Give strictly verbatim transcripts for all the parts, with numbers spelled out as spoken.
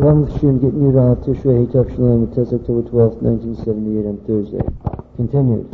One stream getting you to Tishrei Tav Shalom, it's October twelfth, nineteen seventy-eight on Thursday. Continued.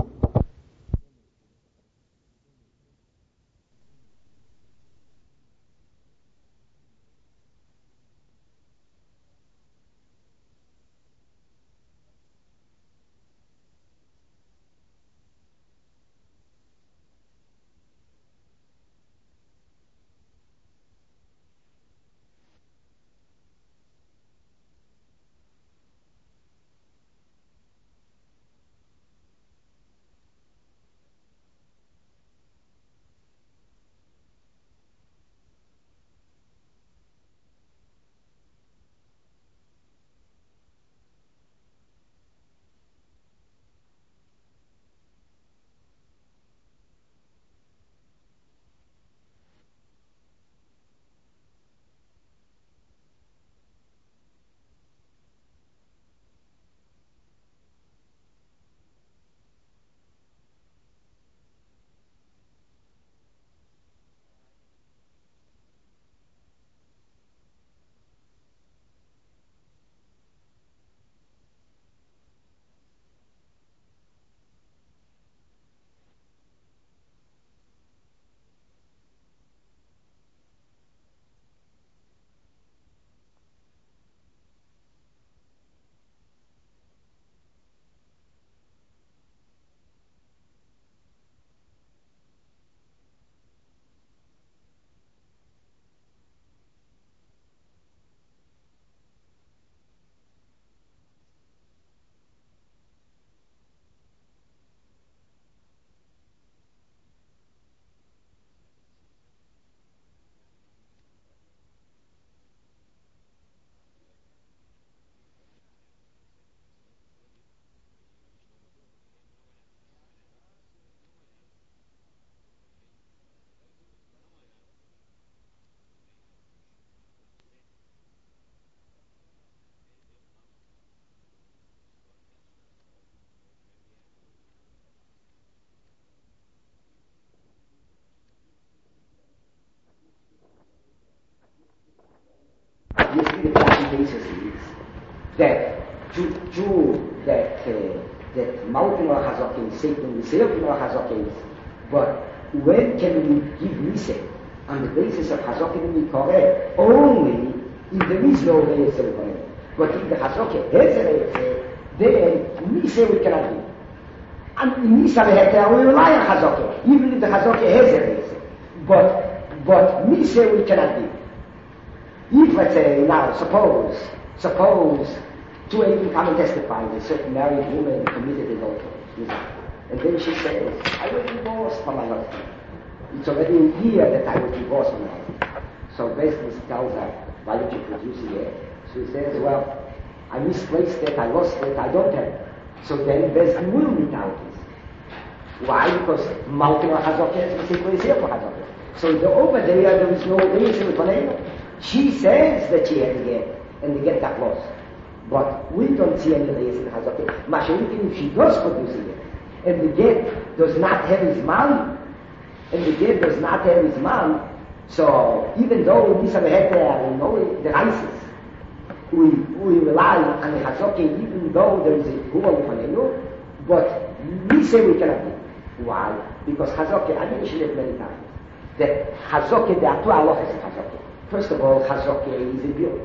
You see the classic basis is that to, to that uh, that mountain or Hazokim, Satan, Satan or Hazokim, but when can we give Niseh on the basis of Hazokim and Mikoreh only if there is no Reiseh? But if the Hazokim has a Reiseh, then Niseh we cannot do. And in Niseh we rely on Hazokim, even if the Hazokim has a Reiseh. But, but Niseh we cannot do. If, let's say, now, suppose, suppose two Eidim come and testify that a certain married woman committed adultery, and then she says, I was divorced from my husband. It's already a year that I was divorced from my husband. So Beslis tells her, why don't you produce it yet? So he says, well, I misplaced it, I lost it, I don't have it. So then Beslis will meet out this. Why? Because Malkin or Hazoket is the same place here for Hazoket. So the, over there, there is no reason for name. She says that she had the get, and the get got lost. But we don't see any reason in Hazoket. Mashiach, if she does produce a get, and the get does not have his man, and the get does not have his man, so even though we have we know the rices, we, we rely on the Hazoket, even though there is a Gubal Fanenu, but we say we cannot do. Why? Because Hazoket, I mentioned it many times, that Hazoket, there are two halachas in Hazoket. First of all, Hazoke is a biur.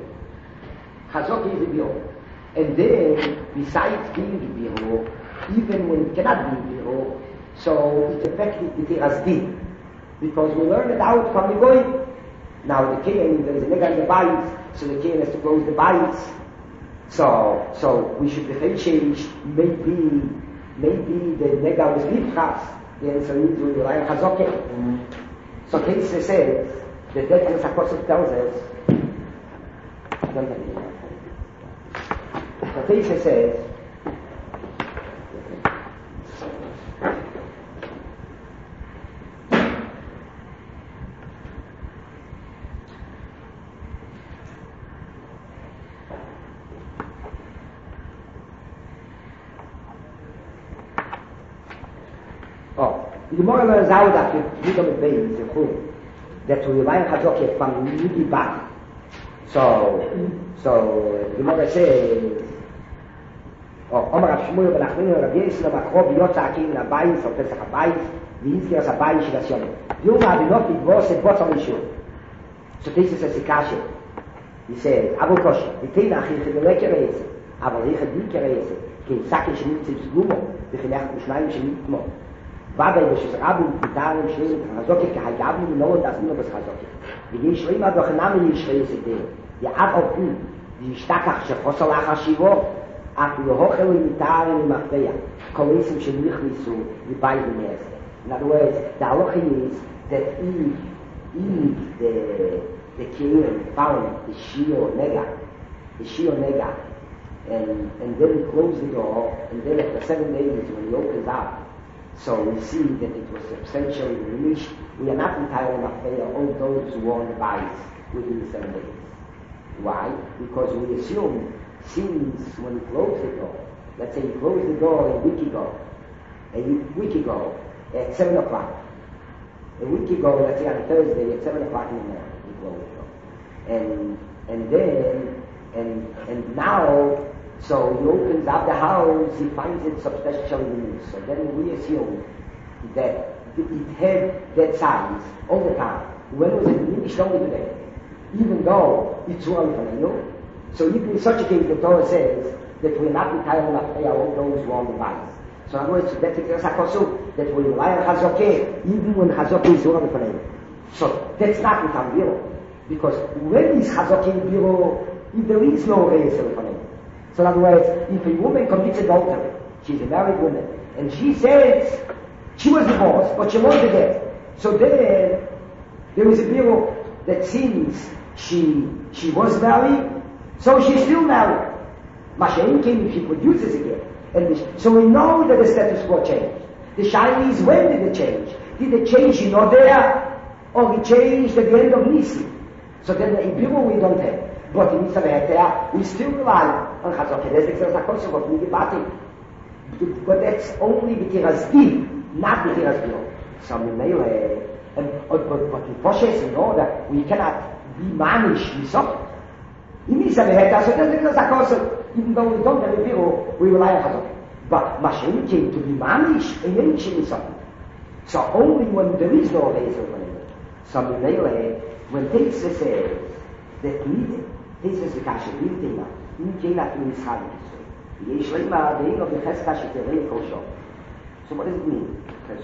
Hazoke is a biur. And then, besides being a biur, even when it cannot be a biur, so it affected the Tiras Din. Because we learn it out from the Goy. Now the Kayan, there is a nega in the bites, so the Kayan has to close the bites. So, so we should differentiate, maybe, maybe the nega was Lipchas, the answer is we rely on Hazoke. Mm-hmm. So Keisha says, the death of Sakosov tells us, so Keisha says, oh, the Gemara learns out that you don't obey the whole. That we rely on Hazoket from Yudi Bach. So, so, the Gemara says, oh, Omar Rav Shmuel ben Achminu Rav Yisrael Makrov Yotza Akim in Abayis, or Pesach Abayis, V'yizkir as Abayis Shil Hashem. Dilma Adinot Yidvos et Botzal Yishur. So this is a Sikashe. He says, Abu Koshi, V'tein Achim Chedele Kereyese, Aval Richad Di Kereyese, Ki Sake Shemim Tzitz Gumo, V'chinech Ushnaim Shemim Tmo. Vada Yoshes Rabin, V'tarim Shemim, Chazoke, Kahayavim, Noah, Das Nino Bes Chazoke. V'gei Shreima, V'chinami Yishreyese Deo. Ya'ad Okum, V'yishtakach Shechosal Achashivo, After the Hochel in Itar in Mafeya, Kolesim Shemichnisu, the Bible has. In other words, the halacha is that if, if the, the Kirin found the Shio Nega, the Shio Nega, and, and then he closed the door, and then after seven days when he opens up, so we see that it was substantially diminished. We are not entirely Mafeya, all those who were on the bias within the seven days. Why? Because we assume since when he closed the door, let's say he closed the door a week ago, a week ago at seven o'clock. A week ago, let's say on a Thursday at seven o'clock in the morning, he closed the door. And and then and and now, so he opens up the house, he finds it substantially diminished. So then we assume that it had that size all the time. When was it diminished only today? Even though it's too early for you. So even in such a case, the Torah says that we're not entitled to pay all those who are on the bias. So in other words, that's exactly that we rely on Chazokeh even when Chazokeh is already for them. So that's not with Ambiro. Because when is Chazokeh Biro, if there is no Reisel for them. So in other words, if a woman commits adultery, she's a married woman, and she says she was divorced, but she wants to get. So then there is a Biro that since she she was married, so she's still married. Mashain came if she produces again. And the, so we know that the status quo changed. The Shaila is, when did it change? Did it change in Odea? Or it changed at the end of Nisi? So then in Biru we don't have. But in Nisa we still rely on Chazokeh. There's the Xerxakosu of Nigibati. But that's only B'tiras Di, not B'tiras Biru. So we may have, but, but in Poshes in order, we cannot be managed with something. In Nisa Beheta, so there's the Xerxakosu. Even though we don't have a Biru, we rely on Chazokeh. But Mashiach came to be managed and mentioned something. So only when there is no Reisel for him. So when Teitze says that needed, Teitze is the Kasha, Nidina, Nidina to Yisrael. Yesh Leima, the name of the Cheskasha, the Rei Kosho. So what does it mean?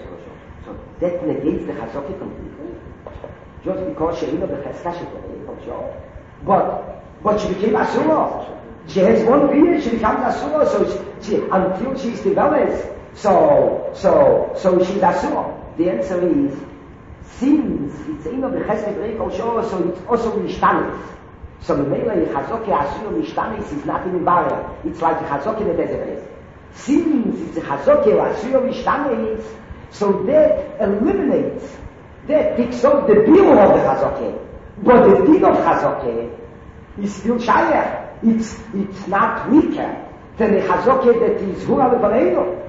So that negates the Chazokeh completely. Just because she of the Cheskasha, the Rei Kosho. But, but she became Asura. She has one period, she becomes Asura, so she, she, until she's developed, so, so, so she's Asura. The answer is, since it's in of the Chesed Rei Kosho, so it's also Mishtanis. So the Mele Chazokeh Asura Mishtanis is not even barrier. It's like a Chazokeh in the desert. Since it's a Chazokeh Asura Mishtanis, so that eliminates, that takes off the bill of the Chazokeh. But the din of Chazokeh is still Shayach. It's, it's not weaker than the Chazokeh that is Hura Levareino.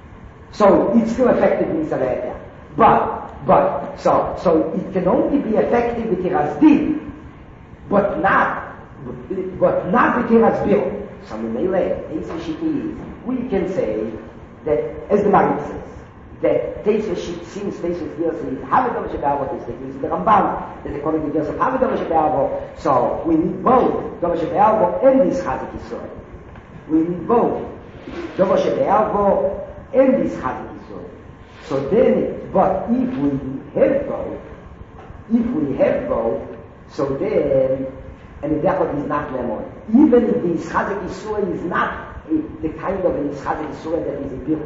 So it's still effective in Israel. But, but, so, so it can only be effective with Tiras Di, but not, but not with Tiras Bil. So we can say that, as the Maggid says, that Teisha Shit, since Teisha Bil says, Havidam Shebavo, is the Ramban, that according to Joseph, Havidam Shebavo, so we need both Dom Shebavo and this Chazik Yisrael. We need both Dom Shebavo and this Chazik Yisrael. So then, but if we have both, if we have both, so then, and the Dechot is not Lemon. Even if the Chazik Yisrael is not a, the kind of a Chazik Yisrael that is a bill.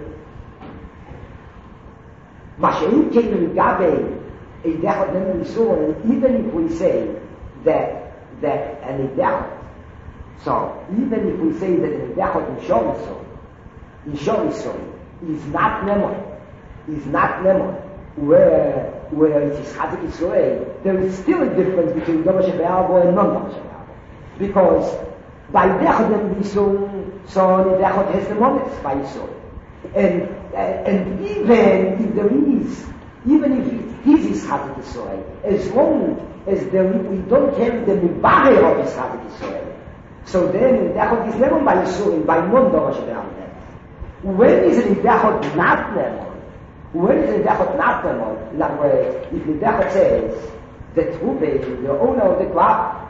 Mashaim came to Gabe, a Dechot Lemon Yisrael, and even if we say that, that an Dechot, so even if we say that an Dechot in Shor Yisrael, in Shor Yisrael, is not Lemon, is not lemon, where where it is Chazik Yisrael, there is still a difference between Domash Be'albo and non-Domash Be'albo. Because by Dechot Yisrael, so the Dechot has the moments by Yisrael. And, uh, and even if there is, even if it is Chazik Yisrael, as long is that we don't have the Mibare of his Chazik Yisrael. So then, Nidachot is never by Yisurim, by non-Dorosh Be'amnet. When is Nidachot not Nemon? When is Nidachot not Nemon? In other words, if Nidachot says that Ruben, the owner of the crop,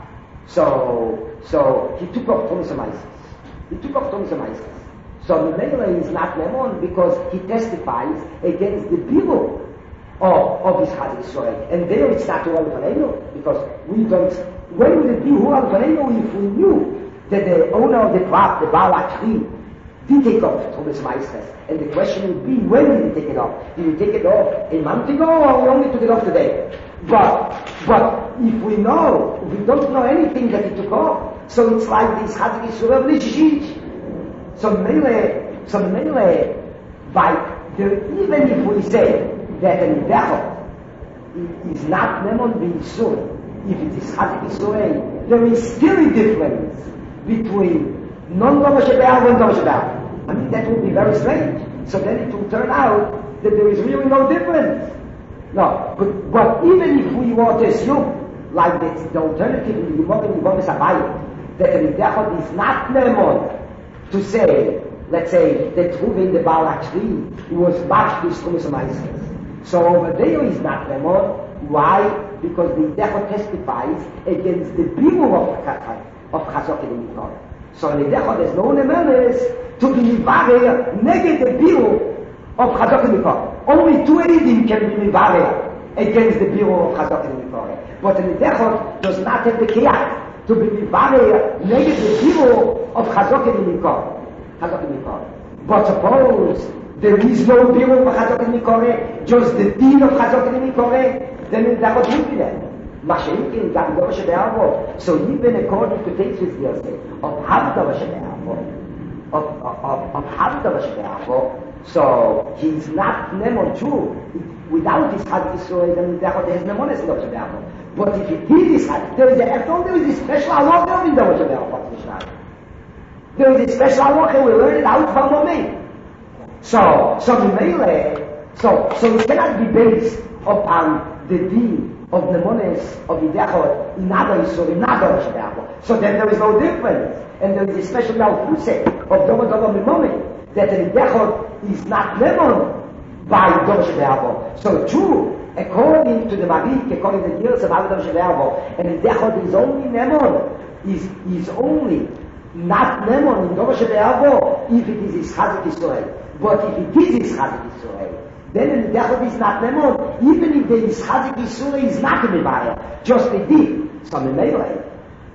so, so he took off Thomas Amaisis. He took off Thomas Amaisis. So Memele is not Nemon because he testifies against the Biru of, of his Chazik Yisrael. And there it's not Hu Al-Fanenu, because we don't, when would it be Hu Al-Fanenu if we knew that the owner of the crop, the Baal HaTri, did take off Thomas Meisters? And the question would be, when did he take it off? Did he take it off a month ago, or we only took it off today? But, but if we know, we don't know anything that he took off, so it's like this Chazik Yisrael Lishish. So Mele, so Mele, by the, even if we say that an Nidachot is not Nemon B'Yisur, if it is Chazik Yisrael, there is still a difference between non-Dorosh Be'al and Dorosh Be'al. I mean, that would be very strange. So then it will turn out that there is really no difference. No, but, but even if we were to assume, like that, the alternative in the Gemara in Yevamos Abayit, that an Nidachot is not Nemon, to say, let's say, that Ruven the Baal HaTri was much this Thomas Amaisis. So over there is not Nemon. Why? Because the Nidachot testifies against the Biru of of Chazok in the Mikor. So in the Nidachot there's no Nemenes to be Mivarer negate the Biru of Chazok in the Mikor. Only two Eidim can be Mivarer against the Biru of Chazok in the Mikor. But the Nidachot does not have the Kiyach to be Mivarer negate the Biru of Chazok in the Mikor. Chazok in the Mikor. But suppose there is no Biru of Chazok in the Mikor, just the Din of Chazok in the Mikor, then the Nidachot would be there. Mashiach got Dorosh Be'avo. So even according to Tesis Yosef, of Hav Dorosh Be'avo, of, of, of Hav Dorosh Be'avo, so he's not Nemon too. Without his Chazik Yisrael, then Nidachot has Nemones in Dorosh Be'avo. But if he did this, there is a, after all, there is a special halacha in Dorosh Be'avo. There is a special halacha, we learn it out from Momei. So, so Memele, so, so it cannot be based upon the deen of Nemones, of Nidachot, in other Yisur, in other Shbe'avo. So then there is no difference. And there is a special Yalfuse of Domo Domo Mimome, that the Nidachot is not Nemon by Domo Shbe'avo. So true, according to the Marik, according to the years of Domo Shbe'avo, and Nidachot is only Nemon, is, is only not Nemon in Domo Shbe'avo if it is his Chazik Yisrael. But if it is his Chazik Yisrael, then the Nidachot is not Nemon, even if the Chazik Yisrael is not in the Baya, just a deed. So Memele,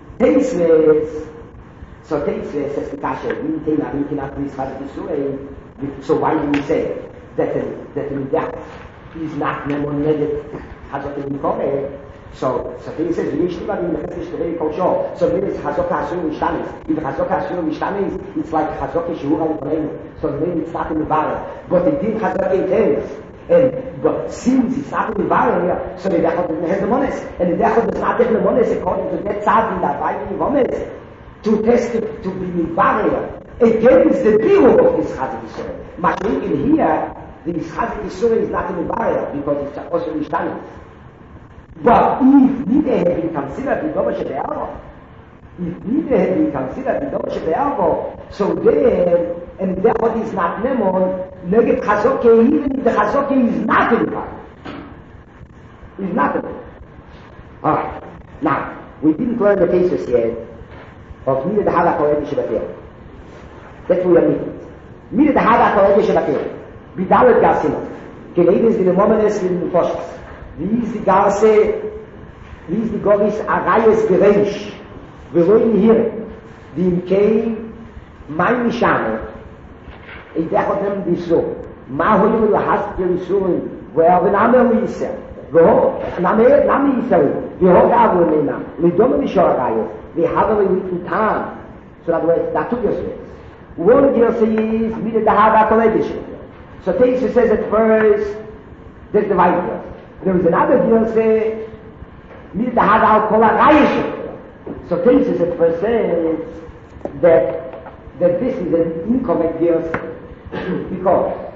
Teisves, so Teisves says the Kasha, we think that we cannot be Chazik Yisrael, so why do we say that the, that the Nidachot is not Nemon Nedet Chazok Yisrael? So, so he says, we should not be in the Chesed Shtevei Kol Shor. So maybe it's Chazok HaShur Mishtanis. If Chazok HaShur Mishtanis, it's like Chazok HaShur Al-Fanenu. So maybe it's not in the Barah. But it did Chazok Eitens. And, but since it's not in the Barah here, so the Nidachot doesn't have the Mones. And the Nidachot does not have the Mones according to that Tzad in the Abayim Vomes. To test it, to be in Barah against the Biru of this Chazik Yisrael. Mashiach in here, the Chazik Yisrael is not in the Barah because it's also Mishtanis. But if neither had been considered the Dorosh Be'avo, if neither had been considered the Dorosh Be'avo, so then, and therefore is not Nemon, Neged Chazoke, even if the Chazoke is not in the Bari. Is not in it. Alright. Now, we didn't learn the cases yet of Mide the Hada Koret Yeshivatel. That we are meeting. Mide the Hada Koret Yeshivatel. Bidalet Garsinot. Genedes in the Momenes in the Foshas. Wie ist die Garse, wie ist die Goris Arayes Gereish, wir wollen hier, die im Kei, mein Mishane, ich dachte dem die so, ma holu lahast Jerusalem, wo er den Namen Yisrael, wo, Name, Name Yisrael, wie hoch er wohl in Namen, mit Domme Mishore Arayes, wie haben wir mit dem Tan, so that way, that took yourself. One Gerse is, mit der Hada Koledisch. So Teisha says at first, there's the right Gerse. There was another deal say, Mid the Hadal Kola Rayish. So Tesis at first says that that this is an incorrect deal because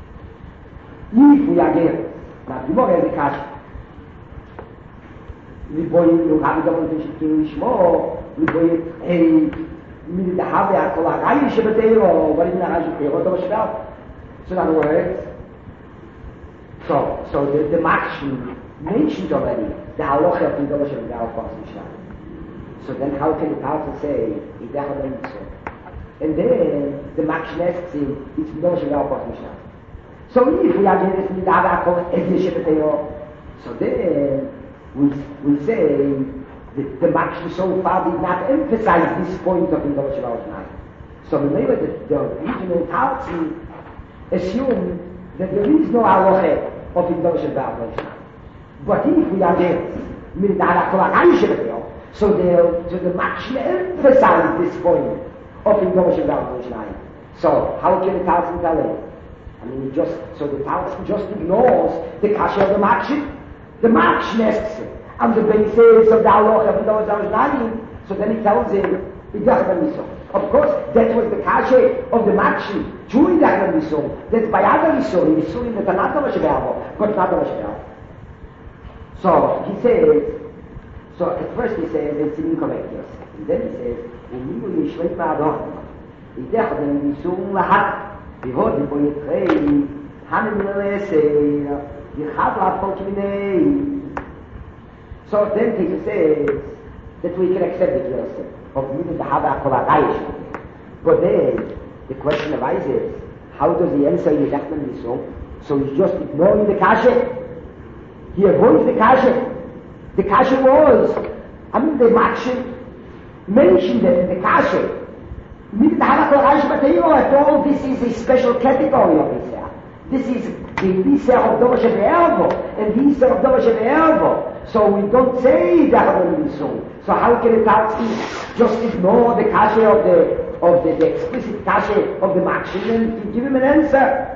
if we are here, now the more the cash, Liboy, you have double fish in Shmo, Liboy, a minute the have a Kolagay Shibateo, what in the Hajj, what about? So, in other words, so, so the, the Makshim mentioned already the halacha of the Dosh of the Alphas Mishnah. So then how can the Talmud say, Idech so? And then the Makshim asks him, it's the Dosh of the Alphas Mishnah. So if we are doing this in the Adakol, so then we, we say that the Makshim so far did not emphasize this point of the Dosh of the Alphas. So remember that the original Talmud assumed that there is no halacha of the Dosh of the Alphas. But if we are there, so the so the Makshim emphasize this point of Indoshim Dalmoshnai. So how can the Talmud tell it? I mean, it just so the Talmud just ignores the kasha of the Makshim. The Makshim asks it, and the basis of the halacha of Indoshim Dalmoshnai. So then he tells him, of course, that was the kasha of the Makshim. True, that's by other Yisur, Yisur in the Tanakh of Shebel, but not of Shebel. So he says, so at first he says it's incorrect, yes. And then he says, "Umilu yishvei ma'adon, idech ben yisum lahat, bihod libo yitrei, hanim l'esei, yichad la'afol kiminei." So then he says that we can accept it, yes, of umilu dahaba kolagayish. But then the question arises, how does he answer yidech ben yisum? So he's just ignoring the kasha. He avoids the kasha. The kasha was, I mean, the Makshim mentioned that in the kasha. At all, this is a special category of Isra. This is the Isra of Dovash Ervo, and the Isra of Dovash Ervo. So we don't say that when we soon. So how can a Talmud just ignore the kasha of the of the, the explicit kasha of the Makshim and give him an answer?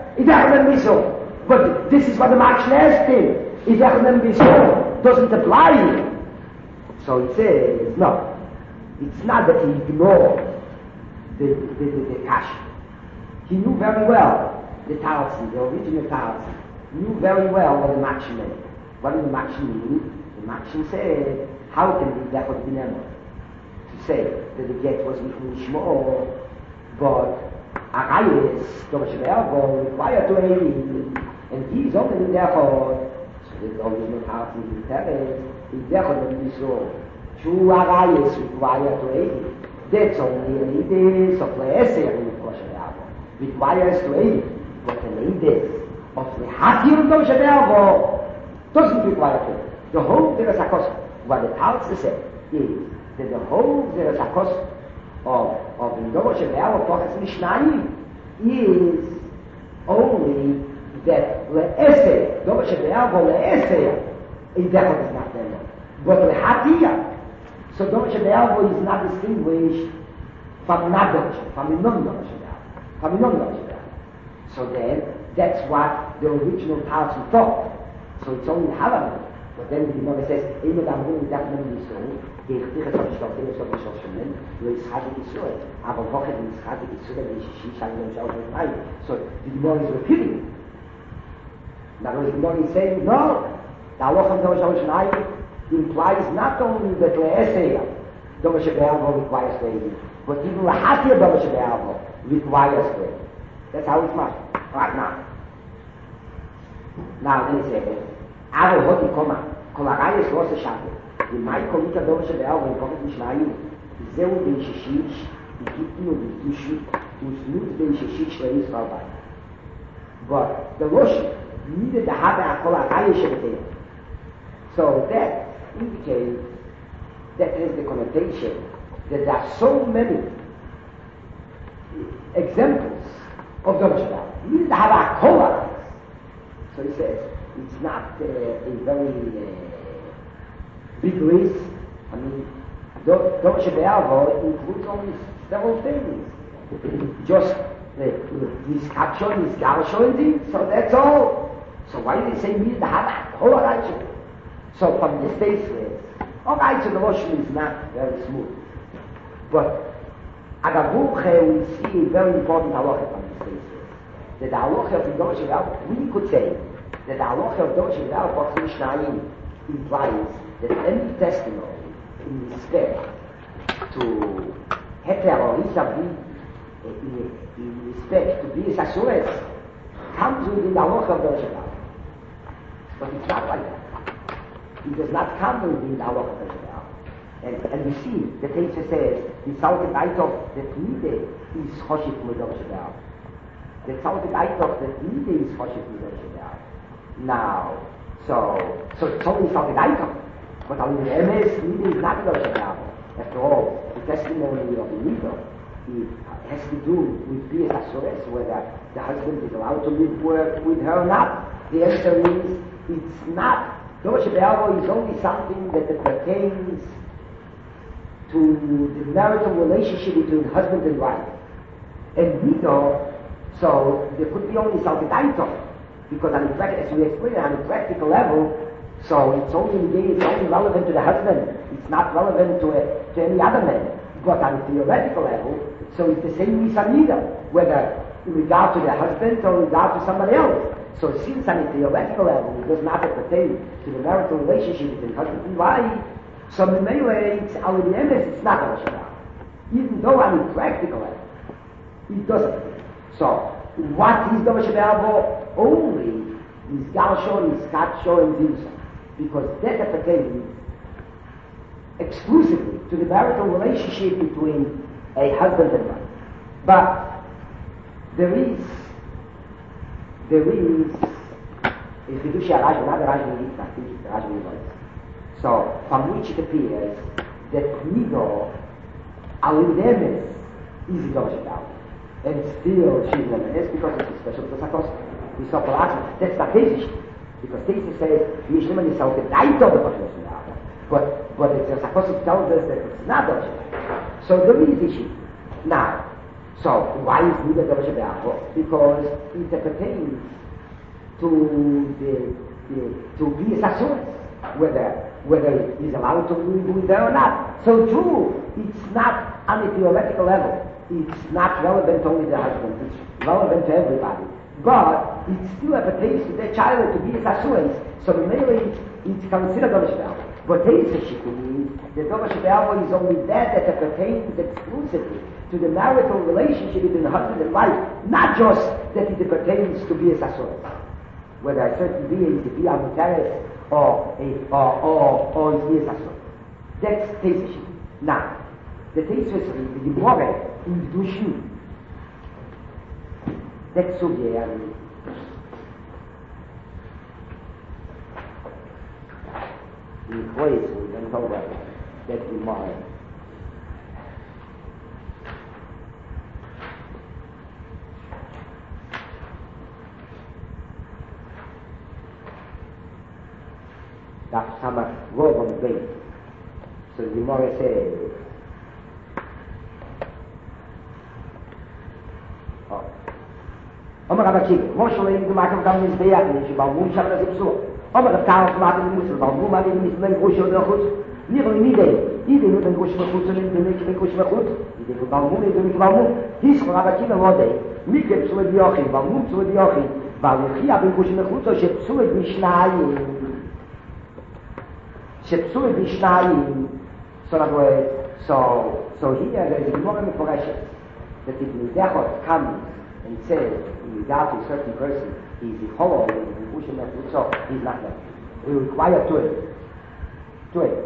But this is what the Makshim asked him. If Yachman doesn't apply here. So he says, no, it's not that he ignored the, the, the, the kasha. He knew very well the Talmud, the original Talmud, knew very well what the Makshim meant. What did the Makshim mean? The Makshim said, how can we that would be never? To say that the get was with Shmo, but Arayis, Dovash Ervo, required to aid, and he's only therefore. The original Talmud in the Teres is definitely so. True Arayis required to aid it. That's only an idea of the essay of the Kosher requires to aid it. But an idea of the Hakim of the doesn't require to aid it. The whole Zeras what the Talmud said is that the whole Zeras of of the Kosher Pochas Mishnayim is only that the essay, Dovash Be'avo, the essay, is definitely not there. But the Hatiyah, so Dovash Be'avo is not distinguished from not Dovash, from the non-Dovash Be'avo, from the non-Dovash Be'avo. So then, that's what the original Talmud thought. So it's only Halam. But then the Gemara says, Eino Damru Midachman Yisrael, Geichticha Tzavishtokim Yisrael B'Shol Shemen, Lo Yischadik Yisrael, Ava Hochet Yischadik Yisrael, Yishish Shalom Shalom Shalom. So the Gemara is repeating. Now, the Gemara is saying, no, the halacha of Dovash Shalom implies not only that the essay Dovash Be'avo requires to but even the Hatiyah Dovash Be'avo requires to aid. That's how it's marked. Right now. Now, let me say, Avo Hoti Koma, Kolarayis Rosa Shabbat, the Michael Mika Dovash Be'avo in Komet Mishnayim, Zeu Ben Shishish, the Kitnu, the Tushi, Usnut Ben Shishish, the Yisrael. But the Rosh needed to have a Kolarayis. So that indicates that is the connotation that there are so many examples of Dovash Be'avo. You need to have a Kolarayis. So he says, it's not uh, a very uh, big list. I mean, Dovash Be'avo includes only several things. Just this caption, this garshon, so that's all. So why do they say we need to have a Kolarayis? So from the statement, all right, so the motion is not very smooth. But Agavuche, we see a very important halacha from the statement. That the halacha of Dovash Be'avo, we could say that the halacha of Dovash Be'avo Mishnayim implies that any testimony in respect to Heter or Isabi, in, in respect to Bias Asures, comes within the halacha of the Shabbat. But it's not like that. It does not come within the halacha of the Shabbat. And, and you see, the teacher says, the Salted Aitov, that Nide is Choshit Mudor Shabbat. The Salted Aitov, that Nide is Choshit Mudor Shabbat. Now, so, so it's only Salted Aitov. But on the M S, Nide is not Mudor Shabbat. After all, the testimony of the Nidor, it has to do with Bias Asures, whether the husband is allowed to live with, with her or not. The answer is, it's not. Dor Shabbat is only something that pertains to the marital relationship between husband and wife. And Nidor, so there could be only Salted Aitov, because on the, as we explained, on a practical level, so it's only it's only relevant to the husband. It's not relevant to, a, to any other man. But on a theoretical level, so it's the same Misa Nidor, whether in regard to the husband or in regard to somebody else. So since on a theoretical level it does not pertain to the marital relationship between husband and wife, so in many ways, our M S it's not Dor Shabbat. Even though on a practical level, it doesn't. So, what is Dor Shabbat? Only is Galsho, is Katsho, and Zilsa. Because that pertains exclusively to the marital relationship between a husband and wife. But there is, there is, if you do share Rajman, not the Rajman, I think it's the Rajman. So, from which it appears that Nidor, Alidemes, is Dor Shabbat. And still she's Lemenes because it's a special Tosakos. We saw Palatzim, that's not Tesis. Because Tesis says, Yishneman is Salted Aitov the Pasha Shabbat. But, but it's a Sakos tells us that it's not Dor Shabbat. So there is issue. Now, so why is Nidor Dor Shabbat? Because it pertains to the, the to be a Sassuas, whether whether he's allowed to live with her or not. So true, it's not on a theoretical level. It's not relevant only to the husband. It's relevant to everybody. But it still pertains to the child to be a Sassuas. So mainly it's considered Dor Shabbat. But there is a shikun, the Dor Shabbat is only that that pertains exclusively to the marital relationship between the husband and wife, not just that it pertains to be a Sassuas. Whether a certain being is to be a Mutaris, or a, or, or, or is near Sasson. That's Tesis. Now, the Tesis, the Gemara in Dushin, that's so yeah, in place, we don't talk about that Gemara. That's how much robe on the base. So the Gemara says, oh. Omer Rabbi Akiva, Moshe Levi, the Makom Dam Mizbeach, and Yeshiva, Mum Shem Rav Zipsur. Omer Rav Karl, the Makom Muslim, Mum Adim Mismen Kush Yod Rechutz. Niro Nidei, Idei Nut Ben Kush Rechutz, and Idei Ben Kush Rechutz. Idei Ben Balmum, Idei Ben Balmum. His Rabbi Akiva Rodei, Mikeb Psued Yochim, Balmum Psued Yochim, Val Yechia Ben Kush Rechutz, Shepsued Mishnayim. Shepsued Mishnayim. So in other words, so, so here there is a Gemara Meforashes that if Nidechot comes and says, in regard to a certain person, he's a hollow, so he's not there. We require to it. To it.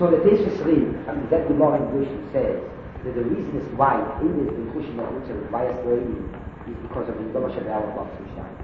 So the Tesis read, I mean, that Gemara in English says that the reason is why in this Bekushim Mechutza requires lady is because of the Indoma Shabbat of Bachmushtan.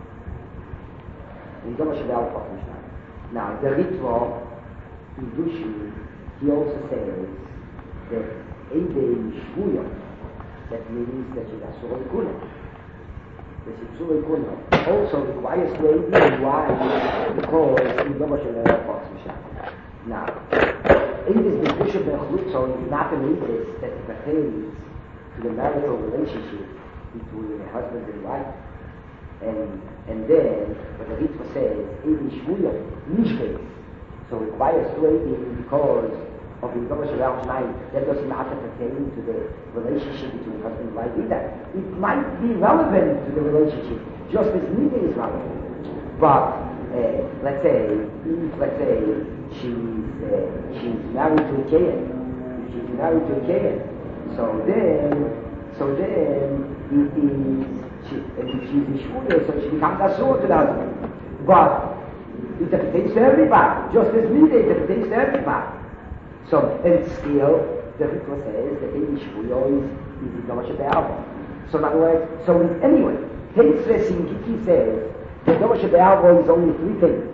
Indoma Shabbat of Bachmushtan. Now, the Ritva in Dushi, he also says that Ede Shvuya, that means that she's Asura Kuna. That she's Asura Kuna also requires lady, why? Because Indoma Shabbat of Bachmushtan. Now, in this Bekushim Mechutza is not an interest that pertains to the marital relationship between a husband and wife. And and then, what the Ritva says, Edi Shvuya, Nishkei. So it requires waiting because of the Indoma Shabbat Shnayim. That does not pertain to the relationship between husband and wife either. It might be relevant to the relationship, just as neither is relevant. But, uh, let's say, if, let's say, she's, uh, she's married to a Kayan, if she's married to a Kayan, so then, so then, it is, she, and if she's in Shvuya, so she becomes Asur to the husband. But it pertains to everybody, just as neither it pertains to everybody. So, and still, the Ritva says that in Shvuya is, is the Indoma Shabbat. So in other words, so in, anyway, Tesis in Gittin says the Indoma Shabbat is only three things.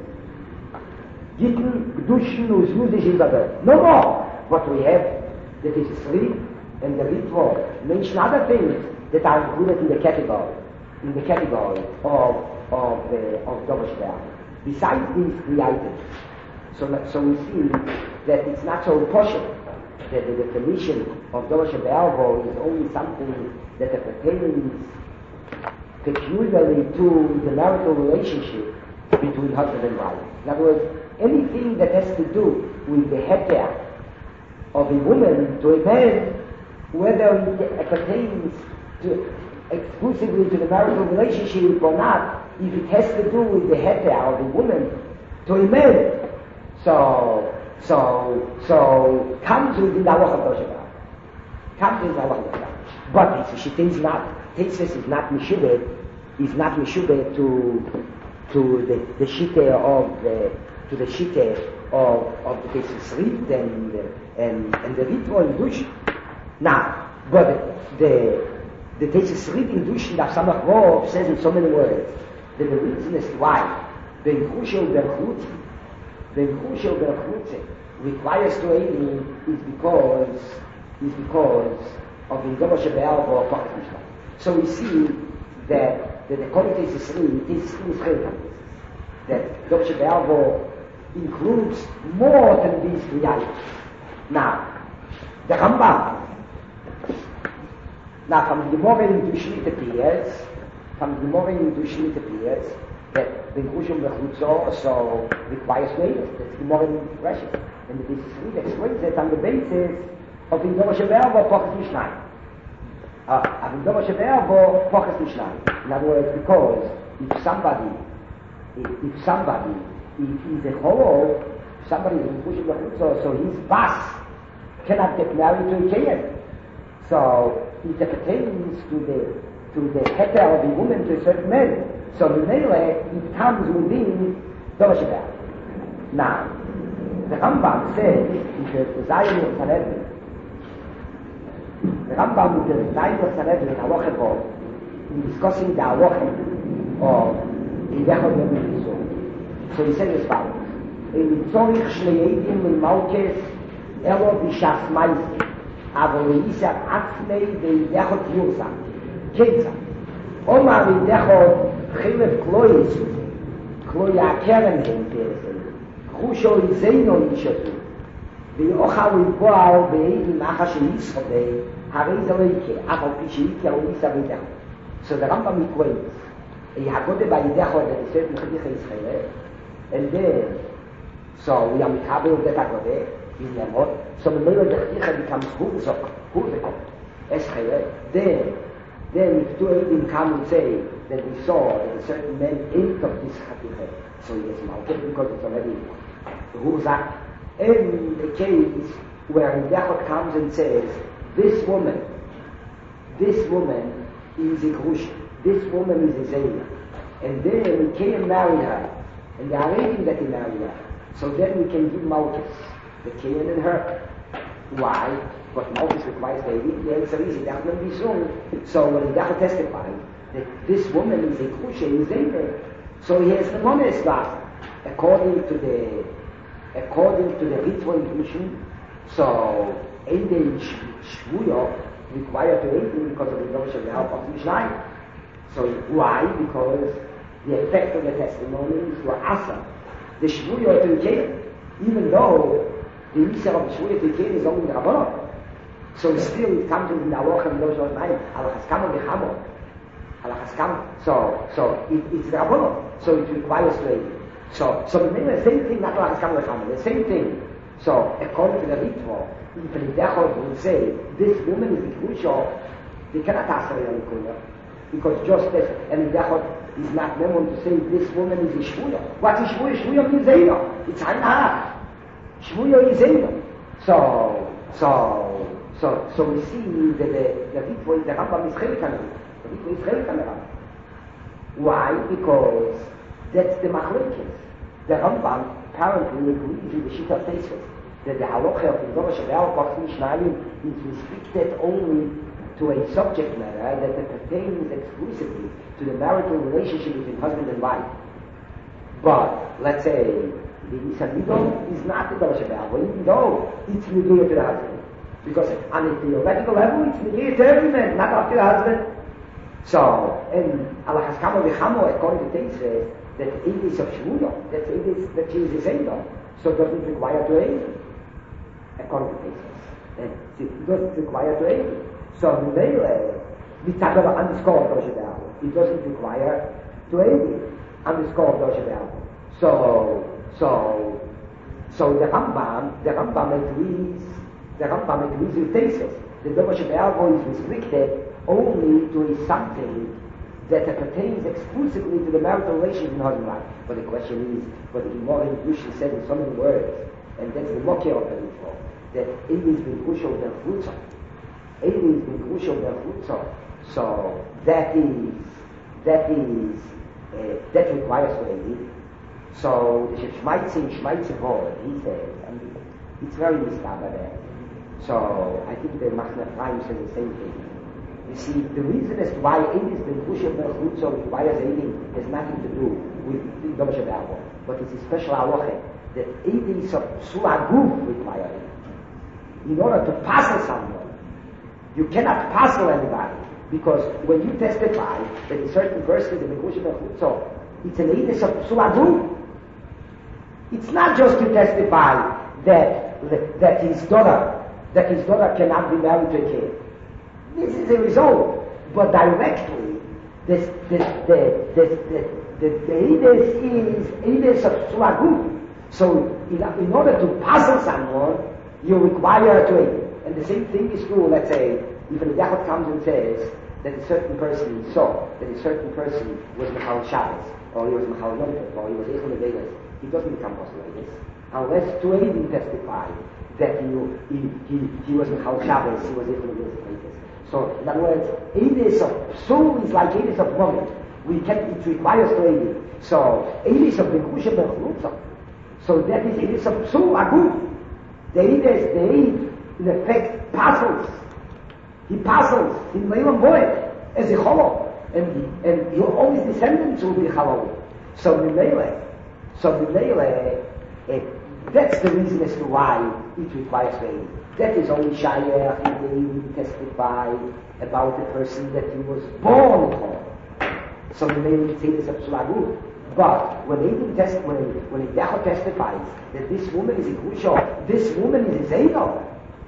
Gittin, Gdushin, Uzmudish in the world. No more. But we have the Tesis three and the Ritva mention other things that are included in the category, in the category of of the of Indoma Shabbat. Besides these three items, so so we see that it's not so possible that the definition of Indoma Shabbat is only something that pertains peculiarly to the marital relationship between husband and wife. In other words, anything that has to do with the heter of a woman to a man, whether it pertains to exclusively to the marital relationship or not, if it has to do with the heter of a woman to a man, so so so comes within the halacha of Shabbat. Comes within the halacha of Shabbat. But she thinks not. Tesis is not mishubed, is not mishubed to to the the shite of the to the shite of of the Tesis Rit and and and the Ritva in Dush. Now, but the the Tesis Rit in Dush in the Samach Rov says in so many words that the reason is why the Chushel Berchuti, the Chushel Berchuti requires to aim is because is because of the Indoma Shabbat or Pachas Mishpat. So we see that that the Komitei Sisri, this is very that Indoma Shabbat includes more than these three items. Now, the Rambam, now from the Gemara in Dushni it appears, from the Gemara in Dushni it appears that the Grushim Bechutzo so requires waivers. That's the Gemara in Rashi. And the Sisri explains it on the basis of the Indoma Shabbat or Pachas Mishnayim. Uh, Indoma Shabbat or Pachas Mishnayim. In other words, because if somebody, if, if somebody, if he's a hollow, somebody is in Grushim Bechutzo, so his boss cannot get married to a Kayan. So it pertains to the to the heter of a woman to a certain man. So the Mele, it comes within Indoma Shabbat. Now, the Rambam says in the Zion of Sanhedrin, the Rambam in the Zion of Sanhedrin in Halacha Vov, in discussing the Halacha of Yidechot Yom. So he says as follows: "In Tzorich Shleidim Malkes Elo Bishas Ma'aseh, Avol Yisar Atzmei VeYidechot Yursa Ketzah Omar Yidechot Chilef Klois Kloya Keren Hem Peresei Chusho Yizeino Yishatu V'yochal Yiboal V'eidin Acha Sheyischodei Harei Zaleike Achal Pishiyike Al Yisa V'yidechot." So the Rambam equates a Yagode V'yidechot that is certain Chedicha Yisrael, and then so we are Mikabel of that Agode in Yamot. So the Mele Chedicha becomes Huzok, Huzok, Eschele. Then then if two Eidim come and say that we saw that a certain man ate of this Chedicha, so he is Malket because it's already Huzak. In the case where Yidechot comes and says, this woman, this woman is a Grush, this woman is a Zayna, and then we can marry her, and they are reading that he married her, so then we can give Malchus. the Cain and her. Why? But Malchus requires baby. The answer is he doesn't be soon. So when he doesn't testify that this woman is a kusha, is there. So he has the money slot according to the according to the ritual inclusion. So Eidei Shvuyo required to Eidei because of the notion of the help of Mishnah. So why? Because the effect of the testimonies were asa. The Shvuyo to Cain, even though the Yisrael of the Shvuyo to Cain is only the Rabbah. So still it comes in the Aloch and those of nine, Al-Haskam of the Hamor. Al-Haskam. So, so it, it's the Rabbah. So it requires to Eidei. So, so the same thing, not Al-Haskam of the Hamor, the same thing. So, according to the ritual, if the Dechot would say, this woman is the Kusha, they cannot ask her the Kusha. Because just as, and the Dechot is not known to say, this woman is a Shvuya. What is Shvuya? Shvuya means Eino. It's Hainah. Shvuya is Eino. So, so, so, so we see that the, the ritual in the Rambam is Chelik. The ritual is Chelik. Why? Because that's the Machlekes. The Rambam apparently agrees with the Shita Tesis that the halacha of the Dorosh of Al-Koch Mishnayim is restricted only to a subject matter that pertains exclusively to the marital relationship between husband and wife. But, let's say, the Isamidon is not the Dorosh of Al, even though it's negate to the husband. Because on a theoretical level, it's negate to every man, not up to the husband. So, and Allah has come with Hamo, according to Tesis, that it is of Shvuya, that it is that she is a Zayda, so it doesn't require to aid, according to Tesis. And it doesn't require to aid. So the Mele, Mitzadova underscore Doshe it doesn't require to aid underscore Doshe. So, so, so the Rambam, the Rambam agrees, the Rambam agrees with Tesis. The Doshe is restricted only to something that pertains exclusively to the marital relations in husband and wife. But the question is, what the Gemara in Yusha said in so many words, and that's the Mokeh of the ritual, that it is being crucial their fruits. It is being crucial their fruits. So that is, that is, uh, that requires for Eid. So the Shmaitzin, Shmaitzin Hor, he says, and it's very mistaken there. So I think the Machna Ephraim says the same thing. You see, the reason as to why Eid is being crucial their fruits requires Eid has nothing to do with the Domash of Alba. But it's a special halacha that Eid is a Su'aguf require Eid. In order to passel someone, you cannot passel anybody, because when you testify that a certain person is a Mekushim Echutzo, it's an Eid of Su'aguf. It's not just to testify that, that his daughter, that his daughter cannot be married to a kid. This is a result, but directly, this, this, the, the, the, the, the Eides is Eides of Su'aguf. So, in, in order to puzzle someone, you require to aid. And the same thing is true, let's say, if a Yachot comes and says that a certain person saw, that a certain person was Mechal Shabbos, or he was Mechal Yom Tov, or he was Eichel Nevedas, he doesn't become possible like this. Unless two Eidim testify that he, he, he, he was Mechal Shabbos, he was Eichel Nevedas like this. So, in other words, Eides of Psul is like Eides of Moment. We can, it requires to Eides. So, Eides of Bekusha Bechutza. So that is Eides of Psul Aguf. The Eides, the Eid, in effect, puzzles. He puzzles in Leilam Boy as a Cholov. And, and your always descendants will be Cholov. So, Mimele, so Mimele, uh, that's the reason as to why it requires Eid. That is only Shayach if they even testify about the person that he was born for. So we may say this of Sulagu. But when they even test, when when a Dechot testifies that this woman is a Kusha, this woman is a Zayno.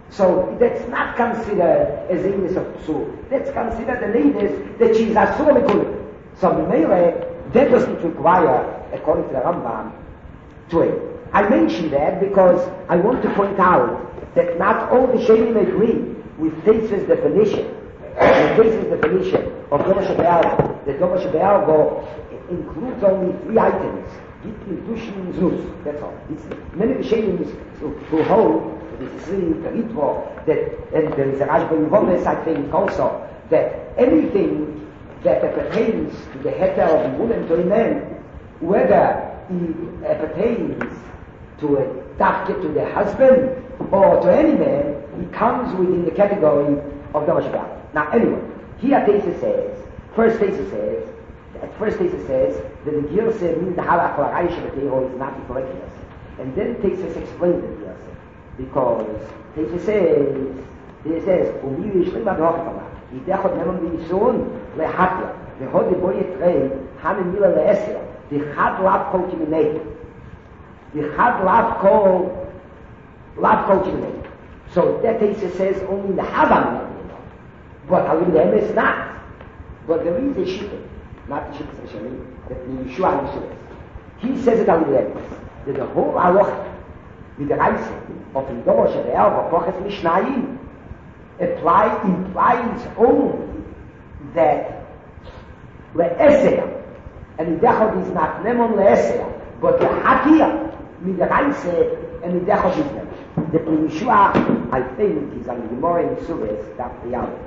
So that's not considered as Eides of Psul. That's considered an Eides that she is Asur Mikul. So Mimele, that doesn't require, according to the Rambam, to it. I mention that because I want to point out that not all the Shayim agree with Tesis definition. The Tesis definition of Domash Be'algo. The Domash Be'algo includes only three items. Gitli, Tushin, Zuz. That's all. It's, many of the Shayim who hold, this is the Ritvo, that, and there is a Rashba Yvones, I think also, that anything that pertains to the heter of a woman to a man, whether it uh, pertains to a tafke to the husband or to any man, he comes within the category of Domash Bal. Now anyway, here Tesis says, first Tesis says, at first Tesis says that the Girse means the halach or Aish of the Teho is not the correctness. And then Tesis explains the Girse. Because Tesis says, Tesis says, Umi Yishlim ad Hochitama, Yidechot Memon B'Yishun lehatya, V'hod Debo Yitrei, Hanen Mila le'Esel, V'chad Lav Kol Kiminei, V'chad Lav Kol, Lav Kol Kiminei. So that Tesis says only the Havam, but Halim Lehem is not. But there is a Shittim, not the Shittim Hashem, that the Yeshua Yeshua. He says it Halim Lehem, that the whole Aloch, with the Reise, of the Domo Shebe'er, of Koches Mishnayim, apply, implies only that Le'esea, and the Dechod is not Nemon Le'esea, but the Hakia, with the Reise, and the Dechod is Nemon. The Yeshua, I think, is on the Gemara in Suez, that the Yahweh.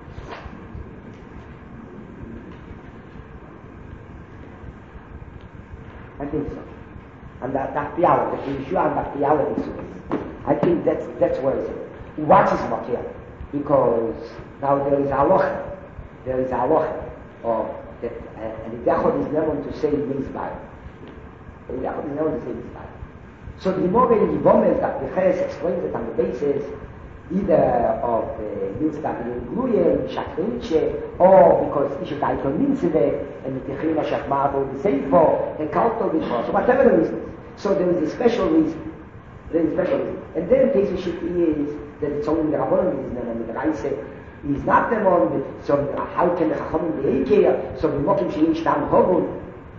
I think so. And that that Yahweh, the Yeshua and that Yahweh in Suez. I think that's that's where it's at. What is Makir? Because now there is halacha, there is halacha of that, uh, and the Dechod is never to say Mizbah. The Dechod is never to say Mizbah. So the Gemara in Yevomel that the Ches explains it on the basis either of Milzdat in Gluyen, Shakrinche, or because Ishe Daikon Minzeve, and the Techrima Shachmat, or the Seifo, and Kalto Bishwa, so whatever the reason. So there is a special reason. There is a special reason. And then the Tesis is that it's only the Rabbanon is and the Reise is not the one, so how can the Chachamim be Eikeya, so the Mokim Shein Shtam Hovun.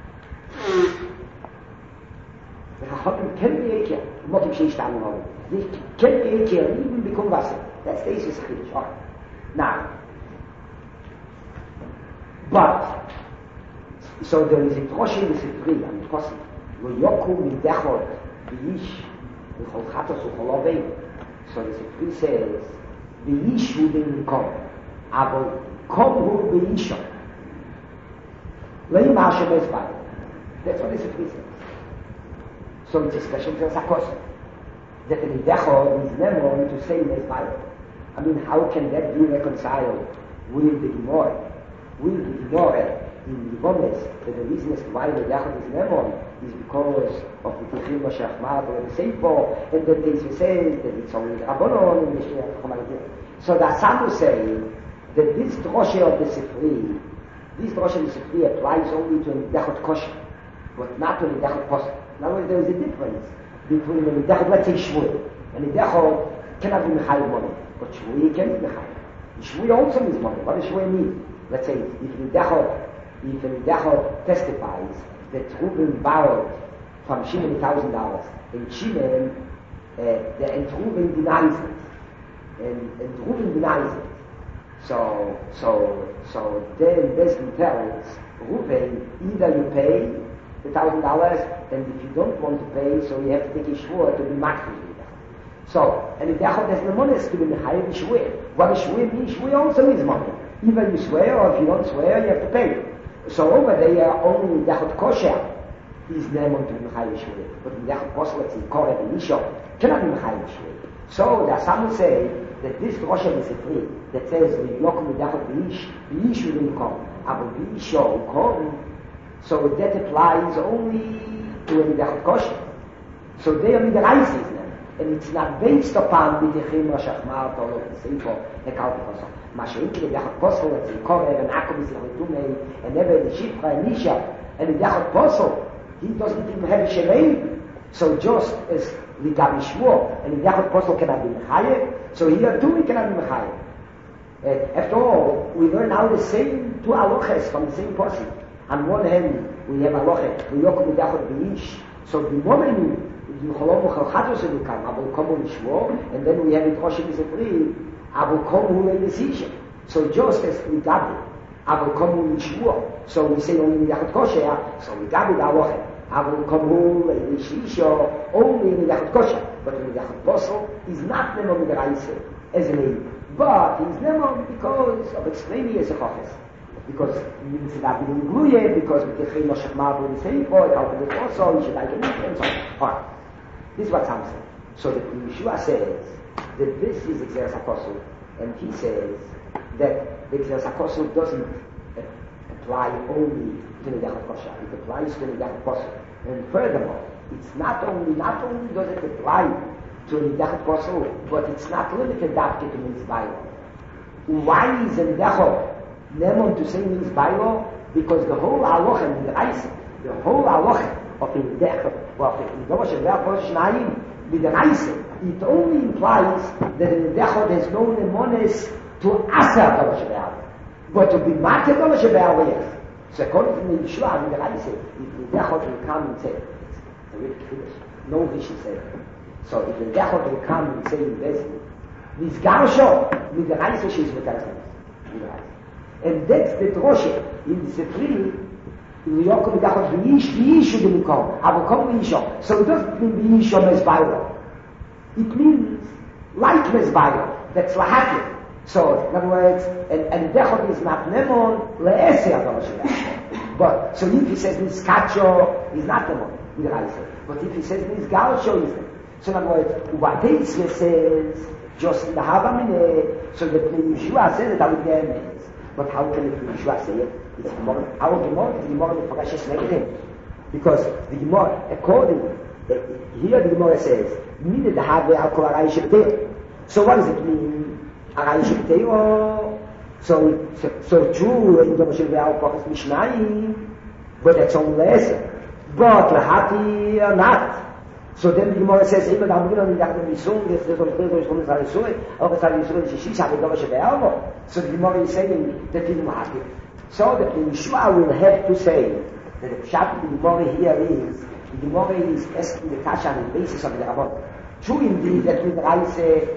The Chachamim can be Eikeya, the Mokim Shein Shtam Hovun. They can be Eikeya, even become Wasser. That's the Tesis Chidish. All right. Now, but, so there is a Troshi with a tree, and possible. Yokum in Dechot, Yish, V'chol Chatos V'chol Ovei. So the Sifri says, V'yish hu b'inkom, Avo kom hu b'yishon. Le'im Hashem Ezbay. That's what the Sifri says. So it's a special Tersakos. That in Dechot is never to say Ezbay. I mean, how can that be reconciled with the Gemara? With the Gemara in Yevomel, that the reason as to why the Dechot is never is because of the Techrima Shachmat or the Seifo, and then they say that it's only the Rabbanon and the Shech. So the Asam will say that this droshe of the Sifri, this droshe of the Sifri applies only to the Dechot Kosher, but not to the Dechot Posel. In other words, there is a difference between the Dechot, let's say Shvui, and the Dechot cannot be Mechayim money, but Shvui can be Mechayim. Shvui also means money. What does Shvui mean? Let's say if the Dechot, if the Dechot testifies that Reuben borrowed from Shimon a thousand dollars, and Shimon, uh, the, and Reuben denies it, and, and Reuben denies it. So, so, so then Besdin tells Reuben, either you pay the thousand dollars, and if you don't want to pay, so you have to take a shvur to be machzor. So, and if the Dechot has the money to be mechayev shvur, what a shvur means, shvur also means money. Either you swear, or if you don't swear, you have to pay. So over there, only Dechot Kosher is named to be Mechayev Shvur. But in Dechot Posel, let's say, Koreh and Isho, cannot be Mechayev Shvur. So the Asam will say that this Rosh is a free, that says, Yokum Dechot B'ish, B'ish will come, aber B'isho will come. So that applies only to any Dechot Kosher. So they are in the Reise is named. And it's not based upon the Techrima Shachmat or the Seifo, the Kalto Posel. Mashiach the Dechot Posel, let's say, Koreh and Akum is Lechutumei, and never the Shifra and Nisha, and the Dechot Posel, he doesn't even have a Sherei. So just as the Gabi Shmuel, and the Dechot Posel cannot be Mechayev, so here too we cannot be Mechayev. Uh, after all, we learn now the same two aloches from the same person. On one hand, we have aloche, we yokum the Dechot B'ish, so the moment you Cholomu Chalchatos will come, Abul Komu Shmuel, and then we have it Rosh Yisrael, Abu Komu in decision. So just as we got it, Abu Komu in Shmuel, so we say only in Yachad Kosher, so we got it Aloche. Abu Komu in Shisho, only in Yachad Kosher. But in Yachad Posel, he's not Nemon in the Reise as a name. But he's Nemon because of explaining as a Chofes. Because it's not being Gluye, because with the Chino Shachmar, with the Seifo, it helped with the Posel, you should like it, and so on. This is what Sam said. So the Yeshua says that this is the Xeris Apostle, and he says that the Xeris Apostle doesn't apply only to the Nidach Kosher. It applies to the Nidach Apostle. And furthermore, it's not only, not only does it apply to the Nidach Apostle, but it's not limited that to means Bible. Why is the Nidach Nemon to say means Bible? Because the whole halacha in the Reise, the whole halacha of the Nidach, of the Nidach Shabbat Shnayim, with the Reise, it only implies that the Nidach has no nemones to Asa Nidach Shabbat. But to be marked on a Shabbat, yes. So according to the Yeshua, the Reise, if the Nidach will come and say, it's a real Kiddush, no Vishi said. So if the Nidach will come and say in Bezin, this Garsho, with the Reise, she's with the and that's the droshe in the Sefri, in the Yokom Dachot, V'yish, V'yish Udemikom, Avokom V'yisho. So it doesn't mean V'yisho Mezbairo. It means like Mezbairo. That's Lahatim. So, in other words, and, and Dechot is not Nemon, Le'ese Adon. But, so if he says Nizkacho, he's not Nemon, with Reise. But if he says Nizgalsho, he's Nemon. So in other words, Uvadetzve says, just in the Havamine, so that when Yeshua says it, I would get it. But how can the Yeshua say it? It's Gemara. Our Gemara is the Gemara of Parashas Negative. Because the Gemara, according, uh, here the Gemara says, Mide the Have al Kol Arai Shebtei. So what does it mean? Arai Shebtei or... So, so, so true, in the Moshe Al Kochas Mishnayim, but that's only lesser. But Lahati or not. So then the Gemara says, "Immer da haben wir nicht gedacht, wie so, jetzt ist doch Pedro ist alles so, aber es hat die so die Schicht habe doch schon behalten." So the Gemara is saying that in Mahati. So that the Yeshua will have to say that the Pshat of the Gemara here is, the Gemara is asking the Kasha on the basis of the Rabbon. True indeed that with Reise,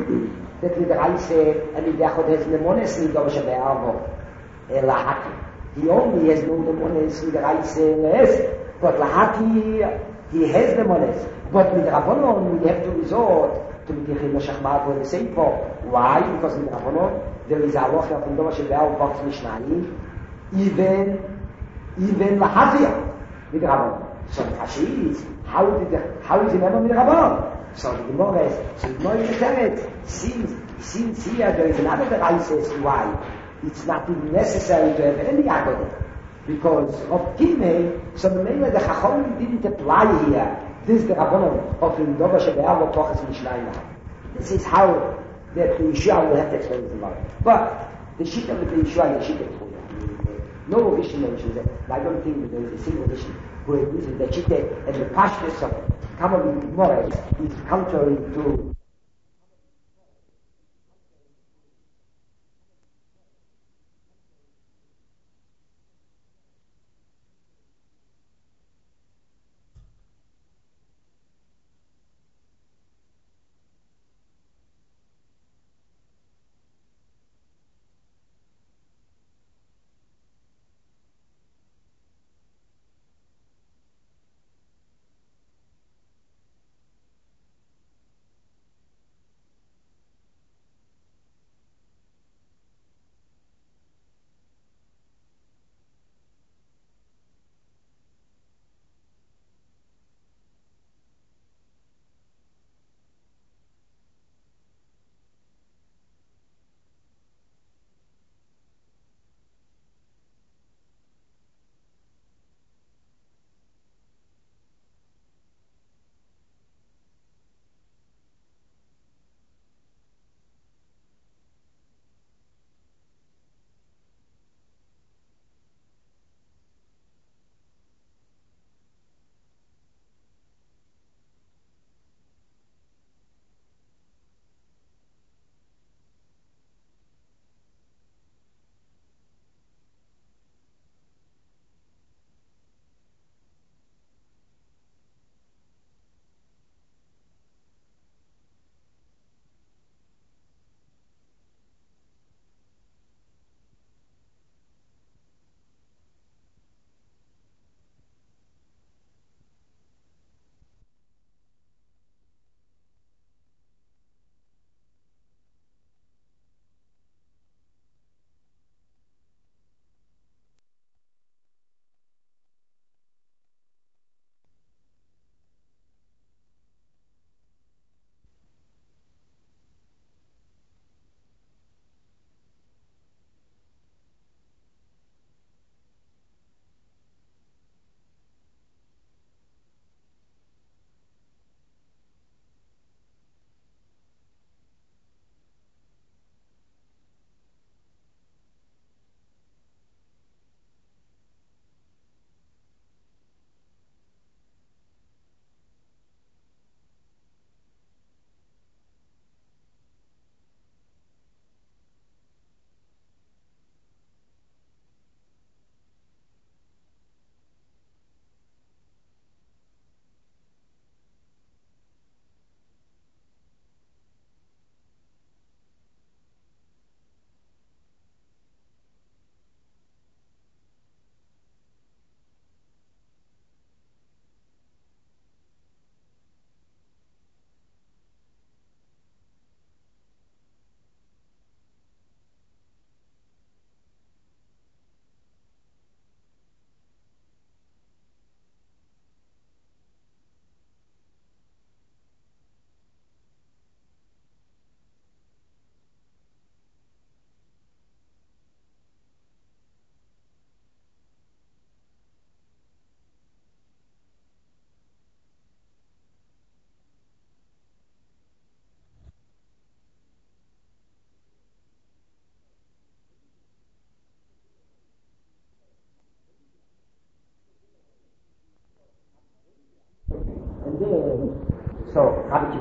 that with Reise, and with Yachod has Nemones in Dosh Be'alvo, Lahati. He only has no Nemones with Reise, but Lahati, he has Nemones. But with Rabbanon, we have to resort to Mitichim Shachmat or the Sefer. Why? Because with Rabbanon, there is a halacha from Dosh Be'al Box Mishnayim, even, even Lahazia with Rabbanon. So the Rashi is, how did the, how is he never with Rabbanon? So the Gemara is, so the Gemara is telling, since, since here there is another that I says why it's not even necessary to have any Agodah. Because of Kimei, so the name of the Chachom didn't apply here. This is the Rabbanon of the Doba Shebe'al Kochas Mishnayim. This is how that the Yeshua will have to explain the Gemara. But the sheet of the Yeshua is a sheet of Torah. No Rishon mentions it. I don't think that there is a single Rishon who uses the sheet and the pashtus of Kamar Gemara is contrary to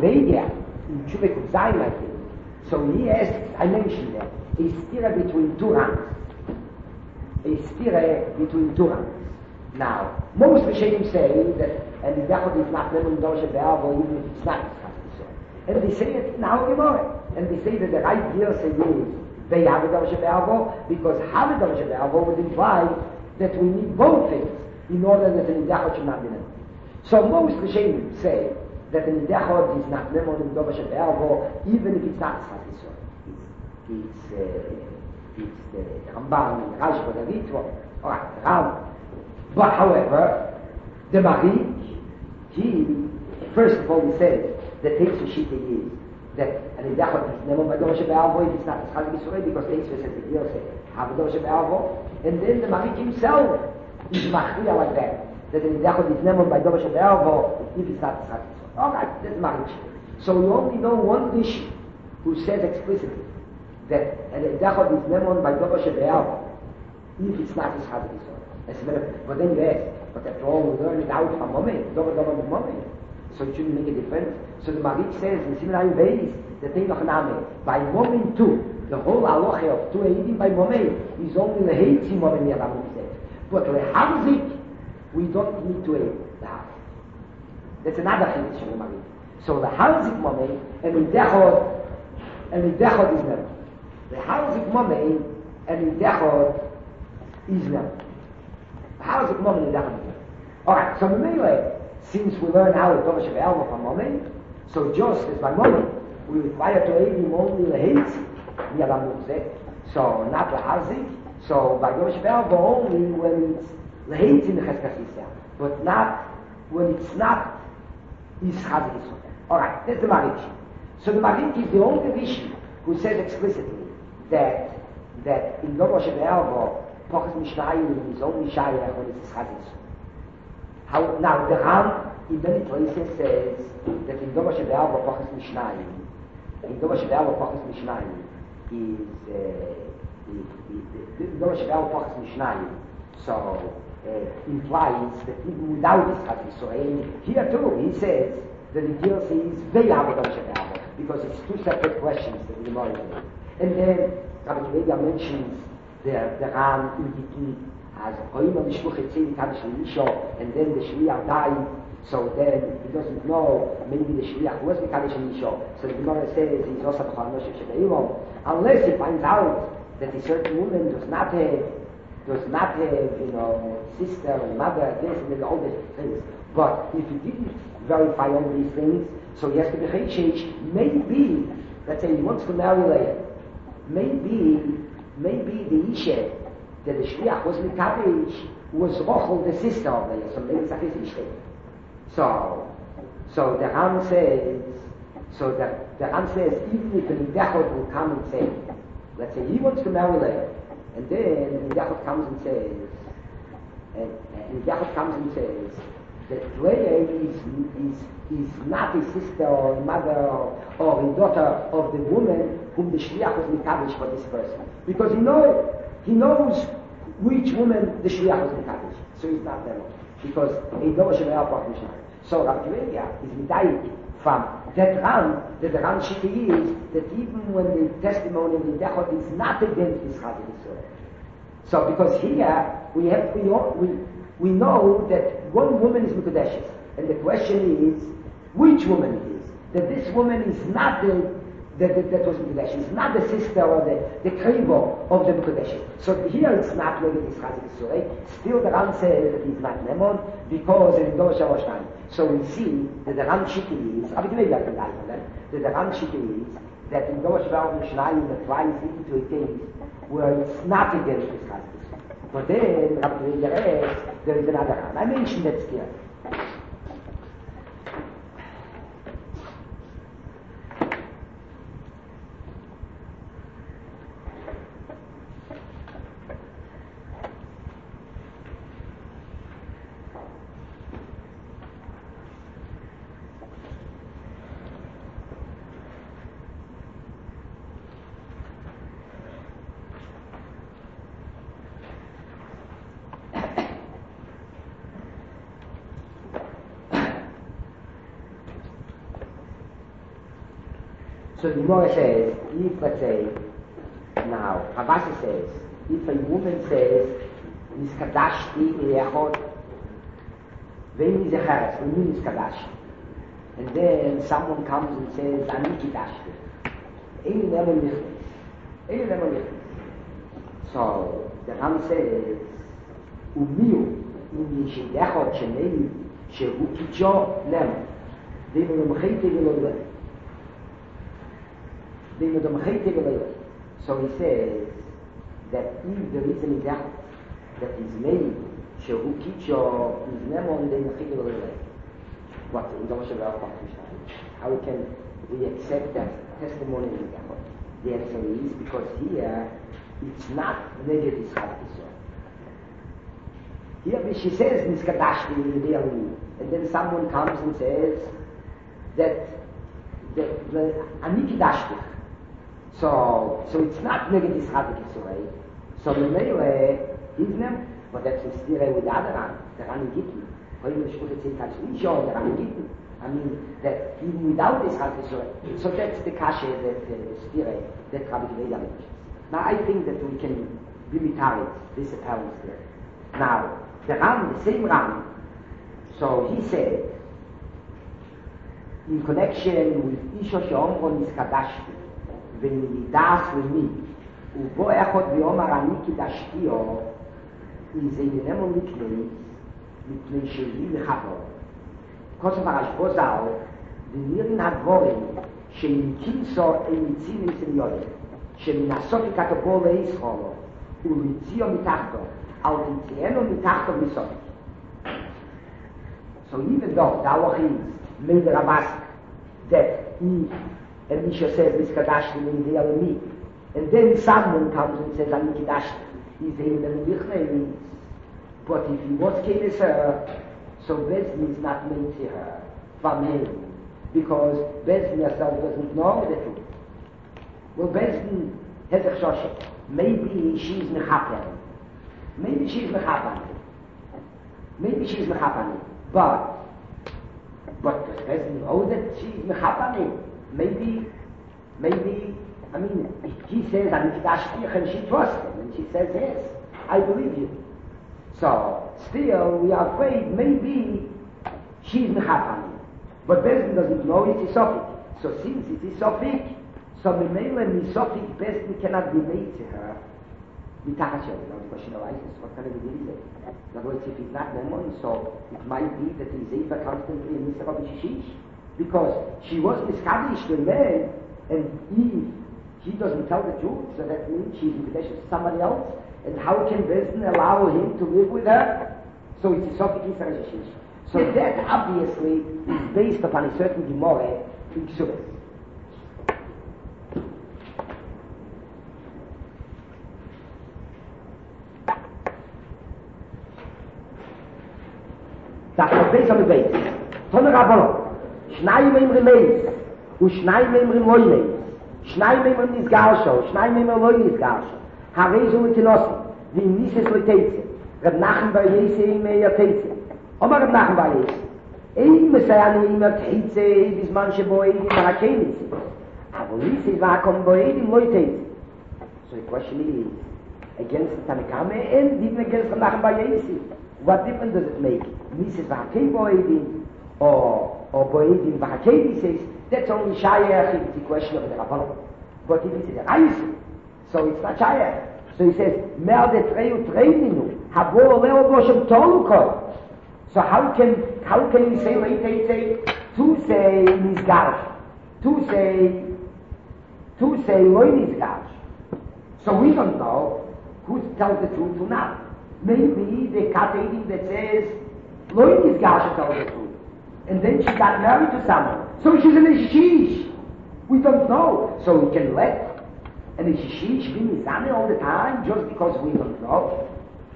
Akivedia, in Chubek Zayin, I think. So he has, I mentioned that, a stira between two ranks. A stira between two ranks. Now, most Rishonim say that and the Dachot is not Lemon Doshe Be'avo, even if it's not so. And they say it in our Gemara. And they say that the right gear say is they have a Doshe Be'avo, because have a Doshe Be'avo would imply that we need both things in order that the Nidachot should not be Lemon. So most Rishonim say that the Nidachot is not Lemon Doshe Be'avo, even if it's not so. It's, it's, uh, it's the Ramban, the Rashba, the Ritva, alright, the Ram. But however, the Marik, he, first of all, he says, the Teitz Shita is that an Idachot is Nemo Bador Shebe'avo, if it's not Tzchak Yisrael, because Teitz says the Gil says, Havador Shebe'avo, and then the Marik himself is Machriya like that, that an Idachot is Nemo Bador Shebe'avo, if it's not Tzchak Yisrael. Alright, that's Marik. So we only know one Rishi who says explicitly that an Idachot is Nemo Bador Shebe'avo, if it's not Tzchak Yisrael. But then you ask, but after all, we learn it out from Momei, Dover Dover with Momei. So it shouldn't make a difference. So the Marik says in similar ways, the thing of Name, by Momei too, the whole halacha of two eighteen by Momei is only the Heitzim Momei Yadamu said. But the Hamzik, we don't need to aid the house. That's another thing from the Marik. So the Hamzik Momei, and the Dechod, and the Dechod is never. The Hamzik Momei, and the Dechod is never. How is it moment in that? Alright, so anyway, since we learn how to Dovash Be'alma from Momei, so just as by Momei, we require to aid him only the Heitz, so not the Hazik, so by Dovash Be'alma only when it's the Heitz in the Cheskasisya, but not when it's not Is Hazik. Alright, that's the Marik. So the Marik is the only Rishi who says explicitly that that in Dovash Be'alma Pochas Mishnayim is only Shayach when it's Chadis. How, now, the Ram in many places says that in Dovash Be'alva Pochas Mishnayim, in Dovash Be'alva Pochas Mishnayim is, uh, in Dovash Be'alva Pochas Mishnayim, so uh, implies that even without this Chadis. So here too, he says that the deal says Ve'alva Dovash Be'alva, because it's two separate questions that the Gemara is. And then Rabbi Kivedia mentions the the Ram in between as Oima Mishluch Etzei Kaddish Lisho, and then the Shliach died, so then he doesn't know, maybe the Shliach was the Kaddish Lisho, so the Gemara says he's also B'chal Moshe Shebeirom, unless he finds out that a certain woman does not have, does not have, you know, sister and mother, this and then all these things. But if he didn't verify all these things, so he has to be Cheshesh, maybe, let's say he wants to marry Leah, maybe maybe the Isha, that the Shliach was Mikavish, was Rochel, the sister of Leah, so maybe it's a his Isha. So, so the Ram says, so the, the Ram says, even if the Nidachot will come and say, let's say he wants to marry Leah, and then the Nidachot comes and says, and, and Nidachot comes and says, that Leah is, is, is not a sister or a mother or, or a daughter of the woman whom the Shliach was Mikavish for this person. Because he knows, he knows which woman the Shliach was Mikavish. So he's not there. Because he knows Shemaya Pach Mishnah. So Rabbi Kivedia is Midayik from that Ram, that the Ram Shiki is that even when the testimony of the Dechot is not against this Chazal Yisrael. So because here we have, we, we, we know that one woman is Mekudeshes. And the question is, which woman it is? That this woman is not the That, that, that was Mekudesh. It's not the sister or the, the Krivo of the Mekudesh. So here it's not whether it's Chazik Surei. Still the Ram says that he's not Nemon because in Dosh Avoshtani. So we see that the Ram Shiki is, I mean, maybe I can die from that, that the Ram Shiki is that in Dosh Avoshtani applies into a case where it's not against this Chazik Surei. But then, Rabbi Yeres, there is another Ram. I mentioned that still. So the Gemara says, if, let's say, now, Rabasi says, if a woman says, Niskadashti Echot, Vein is a Cheretz, when you Niskadashti, and then someone comes and says, Anikidashti, Ein never lichnis, Ein never lichnis. So, the Ram says, Umiu, in Yishid Echot, Shenei, Shehu Kicho, Nem, Vein Udom Chete Veloleh, Vein Udom Chete Veloleh. So he says that if there is an example that is made, Shehu Kicho is Nemon de Mechidel Relay. What? How can we accept that testimony in example? The answer is because here it's not negative Israel. Here she says Niskadashti really, and then someone comes and says that the Anikidashti. So, so it's not negative Chadik Yisrael. So the Meile, he's nem, but that's in Stire with the other Ran, the Ran in Gittin. Heute the Shkuche Tzit Kashlisho, the Ran in Gittin. I mean, that even without this Chadik Yisrael. So that's the Kashe that uh, Stire, that Rabbi Gveda mentions. Now I think that we can be retired, this apparent there. Now, the Ran, the same Ran, so he said, in connection with Isho Sheomron Niskadashti, ונידס למי, ובו אחד ויאמר אני קידשתיו, איזה איננו מקנה, מפני שהיא לחבו. כוסף הרשב"א ז"ל, ונירין הדבורים, שנקינסו אמיצים אצליונים, שמנסות כתבו לישחולו, ולציאו מתחתו, על תציינו מתחתו מסופק. So even though the halach is made a mask that he and Misha says this Kadashti in the Alami, and then someone comes and says I'm Kadashti, he's in the Lichne, but if he was Kenes her, so Bezdin is not made to her from him, because Bezdin herself doesn't know the truth. Well, Bezdin has a choshet. Maybe she's Mechapen. Maybe she's Mechapen. Maybe she's Mechapen. But, but does Bezdin know that she's Mechapen? Maybe, maybe, I mean, he says, I'm Nikdashti, and she trusts him, and she says, yes, I believe you. So, still, we are afraid, maybe she's Mechapen. But Bezdin doesn't know it's Isophic. So since it's Isophic, so Memele Misophic Bezdin cannot be made to her. Mitachashel, you know, the question arises, what kind of a deal is it? In other words, if it's not Memon, so it might be that the Zeva constantly in Misra B'Shishish, because she was Miskadish, the man, and if he doesn't tell the truth, so that means she's in connection to somebody else, and how can Bezdin allow him to live with her? So it's Isophic Misra B'Shishish. So that obviously is based upon a certain Gemara in Ksubas. Das ist besser on the base. Tone Rabbanon. Schnei meim Remeis. Und schnei meim Remoineis. Schnei meim Nisgarsho. Schnei meim Eloi Nisgarsho. Harezo Letenossi. Wie Nises Leiteze. Reb Nachem bei Jese im Eir Teze. Oma Reb Nachem bei Jese. Ein Messiani im Eir Teze. Bis manche Boedim Barakenis. Aber Nises Vakom Boedim Leiteze. So the question is, against the Tanakame and even against Reb Nachem bei Jese. What difference does it make? Mises Vahakei Boedim or or Boedim Vahakei says that's only Shayach, it's the question of the Rabbanon. But if it's a Reis, so it's not Shayach. So he says, Mer de Treu Treininu, Habo Leo Boshem Tolukoi. So how can how can we say later say to say Nisgarsh, to say to say Loi Nisgarsh? So we don't know who tells the truth or not. Maybe the Katedim that says Loi Nisgarsh tells the truth. And then she got married to someone. So she's an Ishish. We don't know. So we can let an Ishish be Mizane all the time just because we don't know.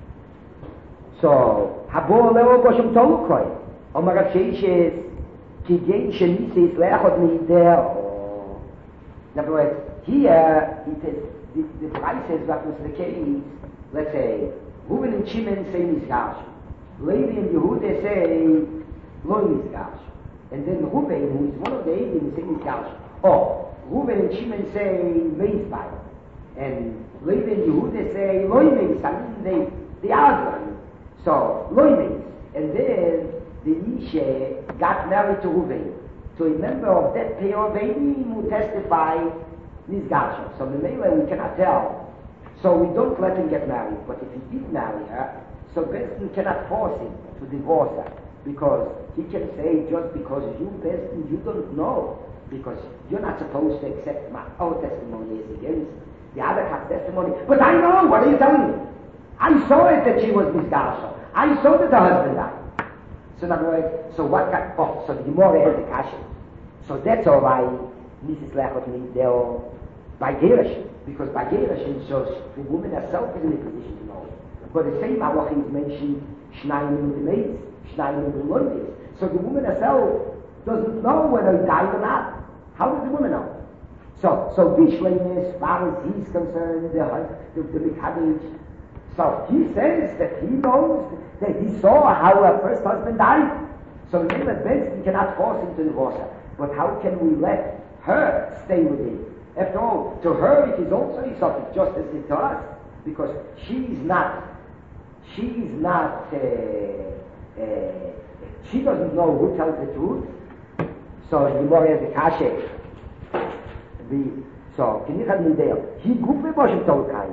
So, Habo Leo Boshem Tolukoi. Omar Sheshes Kigen Shenisis Leachot Nideo. In other words, here it is, the, the price is what was the case. Let's say, Reuben and Shimon say Nisgarsh. Levi and Yehuda say Lo Nisgarsh. And then Reuben, who is one of the Eidim, say Nisgarsh. Oh, Reuven and Shimon say Meizbai, and Levi and Yehuda say Loimeis. I mean, they they argue. So Loimeis, and then the Isha got married to Reuven. So a member of that pair of Eidim who testify Nizgarsha. So the Mele we cannot tell. So we don't let him get married. But if he did marry her, so Besdin cannot force him to divorce her, because he can say just because you Besdin you don't know, because you're not supposed to accept my own testimony as against the other half testimony. But I know, what are you telling me? I saw it that she was Nizgarsha. I saw that her husband died. So in other words, so what kind, oh, so the Gemara has the kasha. So that's all why Missus Lechot needs there by Gerashin, because by Gerashin, so the woman herself is in a position to know. But the same halacha is mentioned, Shnayim in the mates, Shnayim in the Lundis. So the woman herself doesn't know whether he died or not. How does the woman know? So, so Bishlein, as far as he's concerned, the the, the Mikhadesh, so he says that he knows that he saw how her first husband died. So the name of Benson cannot force him to divorce her. But how can we let her stay with him? After all, to her it is also a subject, just as it is to us, because she is not, she is not, uh, uh, she doesn't know who tells the truth. So the Gemara has the kasha. The so can you have an idea? He gufe boshim told Kain.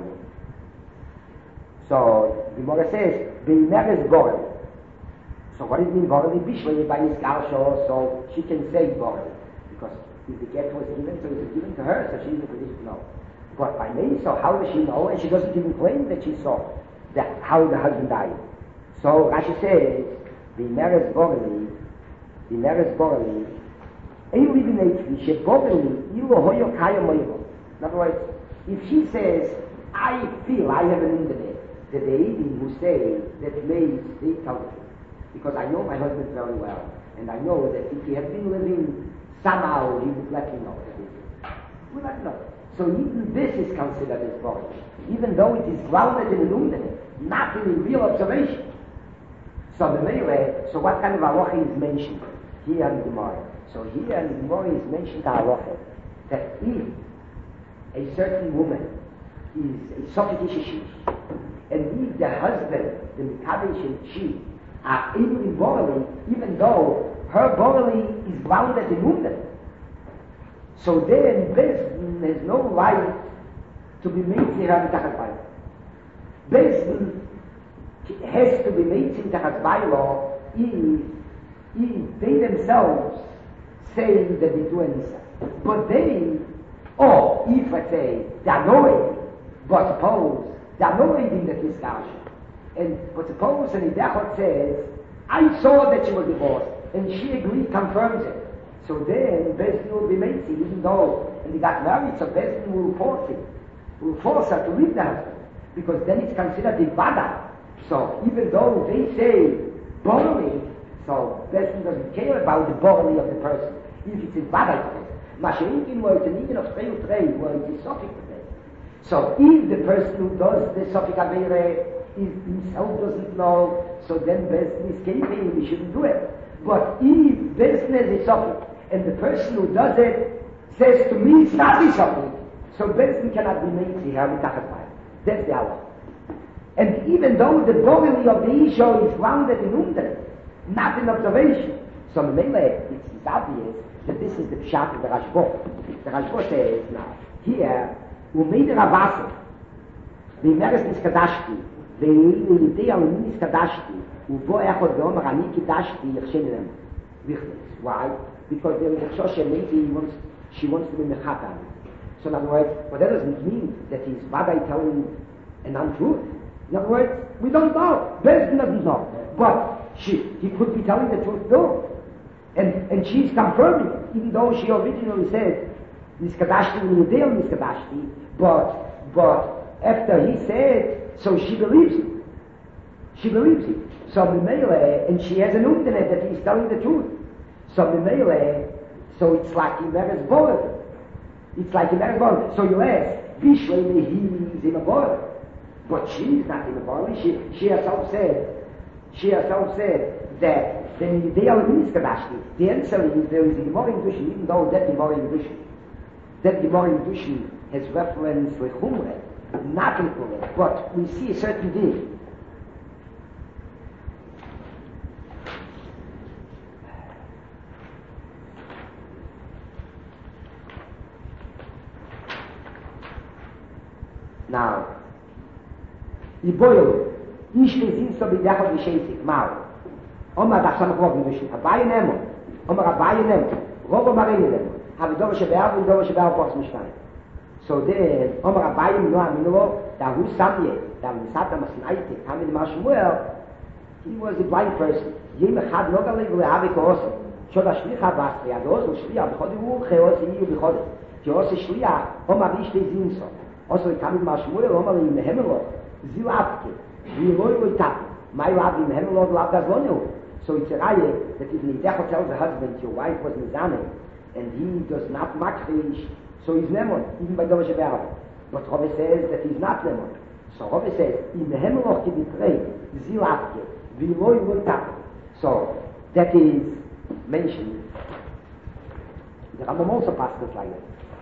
So the Gemara says, "Beimeres gorel." So what does it mean gorel? Bishvei by his garsho, so she can say gorel, because if the get was given, so it was given to her, so she's in a position to know. But by me, so how does she know? And she doesn't even claim that she saw that how the husband died. So Rashi says, "Beimeres gorel, beimeres gorel." In other words, if she says, I feel I have an internet, that the Eidim who say that means they tell the truth. Because I know my husband very well, and I know that if he had been living, somehow he would let me know. Would let me know. So even this is considered as boring, even though it is grounded in an internet, not in a real observation. So the Mele, so what kind of halacha is mentioned here in the Gemara? So here in the Gemara is mentioned halacha that if a certain woman is a Sophistish, and if the husband, the Mikadesh and she, are able in bodily, even though her bodily is grounded in woman, so then this has no right to be made to her mitachas baylo. This has to be made to mitachas baylo if, if they themselves say that they do anything. But they, or if let's say they are knowing, but suppose they are knowing in the discussion, and but suppose an Idachot says, I saw that she was divorced, and she agreed, confirms it. So then Bezdin will be made, even though and they got married, so Bezdin will force it, will force her to leave the husband, because then it's considered Ivada. So even though they say bodily, so Bezdin doesn't care about the bodily of the person. If it's Ivada, it is. Masha'inkin were it's an Indian of Trey Trey, where it is Sophic Trey. So if the person who does the Sophic Avere himself doesn't know, so then Bezdin is capable, he shouldn't do it. But if Bezdin is a Sophic, and the person who does it says to me, it's not a Sophic, so Bezdin cannot be made to her mitachas baylo. That's the hour. And even though the bodily of the Isha is grounded in Umden, not in observation, so Mele, it's obvious that this is the pshat of the Rashbo. The Rashbo says, now, here, Umeder Avase, Beimeres Niskadashti, Ve'ili Yidei Al Niskadashti, Uvo Echot Ve'omer Ani Kidashti, Yechshenem, Wichlis. Why? Because there is a Shoshe, maybe he wants, she wants to be Mechatan. So in other words, but that doesn't mean that he's Vadai telling an untruth. In other words, we don't know. Bezdin doesn't know. But she, he could be telling the truth too. And, and she's confirming it, even though she originally said, Niskadashti, Nidel Niskadashti, but, but after he said, so she believes it. She believes it. So Mimele, and she has an umdenet that he's telling the truth. So Mimele, so it's like Imeres Borer. It's like Imeres Borer. So you ask, Bishlei he is in a Borer. But she's not in a Borer. She, she herself said, she herself said that then they are Niskadashti. The answer is there is a Gemara in Dushin, even though that Gemara in Dushin. that the Gemara in Dushin has reference for Chumre, not in Chumre, but we see a certain thing. Now, I boil, ish lezin so bidechot v'sheisik, mal. Omar dach samach rov v'shin, abayi nemo, Omar abayi nemo, rov omar eni nemo, havi dova shebe'av, and dova shebe'av poch mishkan. So then, Omar abayi no aminolo, da hu samye, da misata masnaite, kamid ma Shmuel, he was a blind person. Yem echad no galei v'lehavi ko'osa, shod ha-shlicha b'asri, ados l'shliach, b'chodi hu che'osi yiyu b'chodi, che'osi shliach, Omar ish lezin so. Also, ich kann mit mal Shmuel, Omar in Hemmelot, Zil Abke, wie Loi Loi Tap, my Rab in Hemmelot, Lab das Lonio. So it's a Reihe that if Nidechot tells the husband, your wife was Nizane, and he does not makrish, so he's Nemon, even by Dovash Be'av. But Rabbi says that he's not Nemon. So Rabbi says, in the Hemmelot, he betrayed, Zil Abke, wie Loi Loi Tap. So, that is mentioned. The Rambam also passed it like that.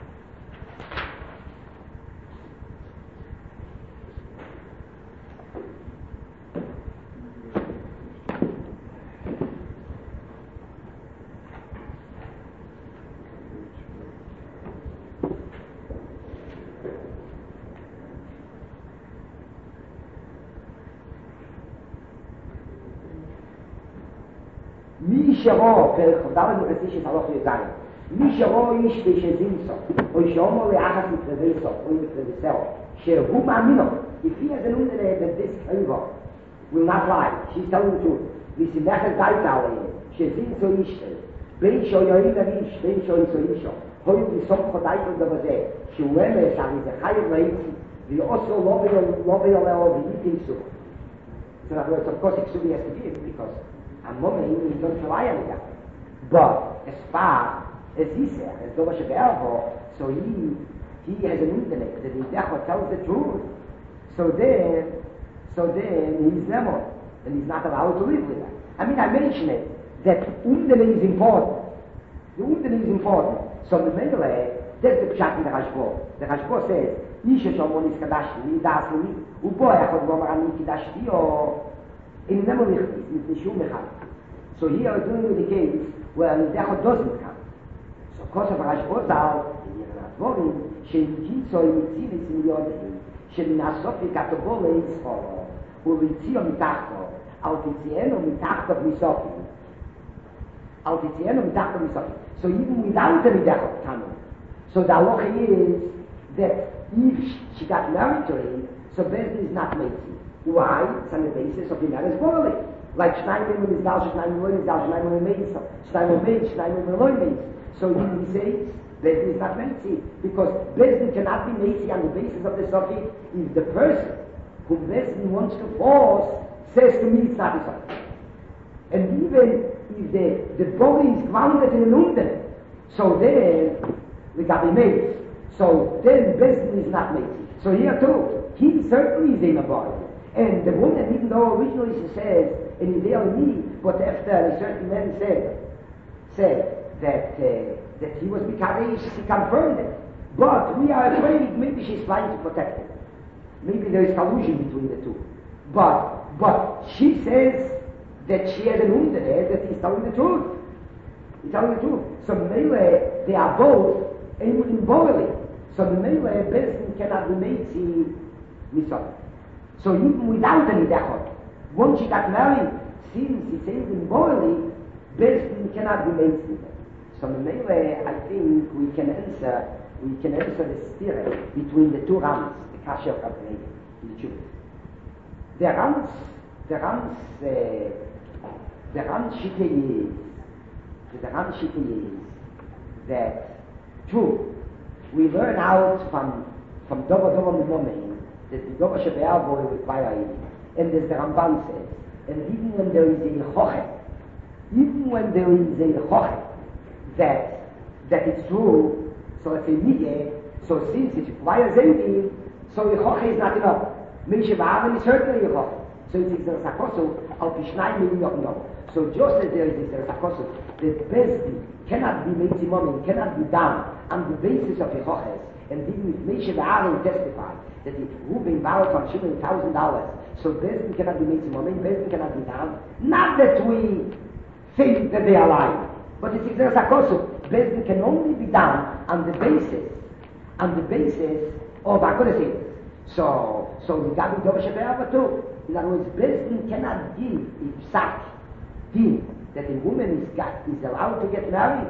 מי שראה, פרק חודל וחצי שתלוך ידיים, מי שראה איש בשזינסו, או שאומר לאחת מקרביסו, או מקרביסו, שהוא מאמין לו, לפי איזה נונדה בדיס קריבו, will not lie, she's telling the truth, וסימכת דייתה עליהם, שזינסו איש, בין שויואים לאיש, בין שויסו אישו, הוי לסוף חודייתו דבזה, שהוא אמס, הרי זה חייב ראיתי, ויעושו לא ביולאו ויתינסו. So that was of course Iksubi has to give, because a moment he don't rely on that. But as far as he said, as Dovash Be'av, so he he has an intellect that he tells the truth. So then, so then he's Nemo, and he's not allowed to live with that. I mean, I mentioned it, that Undele is important. The Undele is important. So the Mendele, that's the Pshat in the Rashbo. The Rashbo says, Isha Shomon is Kadashti, Ni Das Ni, Ubo Echad Gomar Ani Kidashti, or in Nemo Lichtis, in the Shum Echad. So here we're doing with the case where Nidechot doesn't come. So Kos of Rashbo Zal, in Yeranatvorim, Sheikitzo Yitzilis in Yodehim, Sheminasofi Katobole Yitzchoro, Uritzio Mitachto, Altitzieno Mitachto Misofi. Altitzieno Mitachto Misofi. So even without the Nidechot coming. So the halacha is that if she got married to him, so Bezdin is not making. Why? It's on the basis of the marriage morally. Like Shnayim Emun is Dal, Shnayim Emun is Dal, Shnayim Emun is Dal, Shnayim Emun is Dal, Shnayim Emun is Dal. So he says, Bezdin is not making. Because Bezdin cannot be making on the basis of the Sofi if the person who Bezdin wants to force says to me it's not a Sofi. And even if the, the body is grounded in an Unden, so then we got the mates. So then Bezdin is not making. So here too, he certainly is in a body. And the woman, even though originally she says, in Israel me, but after a certain man said, said that uh, that he was Mikarish, she confirmed it. But we are afraid maybe she's trying to protect him. Maybe there is collusion between the two. But but she says that she has an under there, that he's telling the truth. He's telling the truth. So Mele, they are both in bodily. So the Mele, Bezdin cannot be made to Misot. So even without any Dechot, once she got married, since he says in bodily, Bezdin cannot be made to. So the Mele, I think we can answer, we can answer the spirit between the two Rams, the Kasher of Rabbeinu, in the Jew. The Rams, the Rams, uh, the Rams Shite is, the Rams Shite is that true, we learn out from from Dovo Dovo Mimomein that the Dovo Shebe'al boy require it, and as the Ramban says, and even when there is a Chochet, even when there is a Chochet, that that it's true, so it's a Nige, so since it requires anything, so the Chochet is not enough. Mishe Ba'alim is certainly a Chochet. So it's Xeris HaKosu, Al Pishnai Milim Yochim Dovo. So just as there is Xeris HaKosu, that Bezdin cannot be made Simonim, cannot be done on the basis of Yehoches, and even if Moshe Aaron testified that if Reuben borrowed from Shimon one thousand dollars, so Bezdin cannot be made Simonim, Bezdin cannot be done. Not that we think that they are lying, but it's Xeris HaKosu. Bezdin can only be done on the basis, on the basis of HaKodesh. So, so we got to do Shabbat too. In other words, Bezdin cannot give a psak din that a woman is got is allowed to get married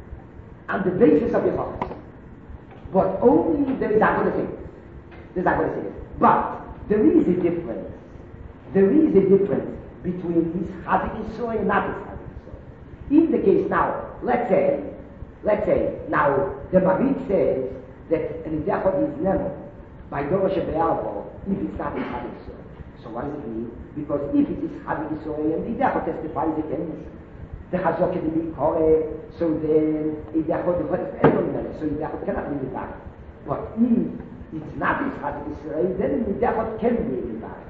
on the basis of Yehoches. But only there is HaKodesh. There's HaKodesh. But there is a difference. There is a difference between his Chazik Yisrael and not his Chazik Yisrael. In the case now, let's say, let's say, now the Marit says that an Idechot is never by Dorosh Be'alvo if it's not his Chazik Yisrael. So what does it mean? Because if it is Chazik Yisrael and Idechot testifies against the Chazok and the Mikore, so then Idechot is not so Idechot cannot be back. But if it's not his Chazik Yisrael, then Idechot can be back.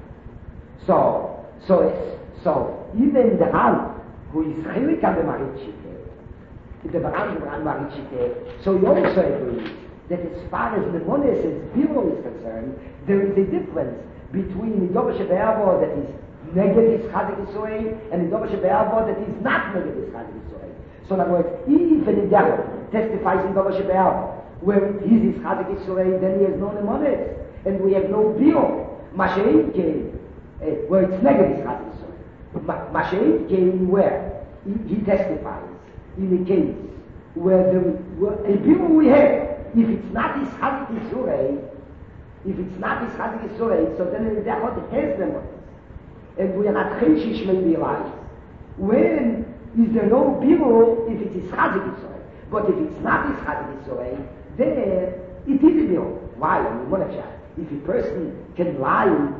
So, so, so even the Ram who is Chilik on the Marit Shite, the Baran Baran Marit Shite, so he also agrees that as far as the Mones as Biro is concerned, there is a difference between the Doba Shebe'avo that is negative Chazik Yisrael and the Doba Shebe'avo that is not negative Chazik Yisrael. So in other words, if an Idechot testifies in Doba Shebe'avo where it is Chazik Yisrael, then he has no Nemones, and we have no Biro. Mashein came where it's negative Chazik Yisrael. Mashein came where he, he testifies in a case where the where a Biro we have, if it's not his Chazik Yisrael, if it's not his Chazik Yisrael, so then the Idechot has them. And we are not Cheshish maybe alive. When is there no Biro if it is Chazik Yisrael? But if it's not his Chazik Yisrael, then it is a Biro. Why? I mean, if a person can lie,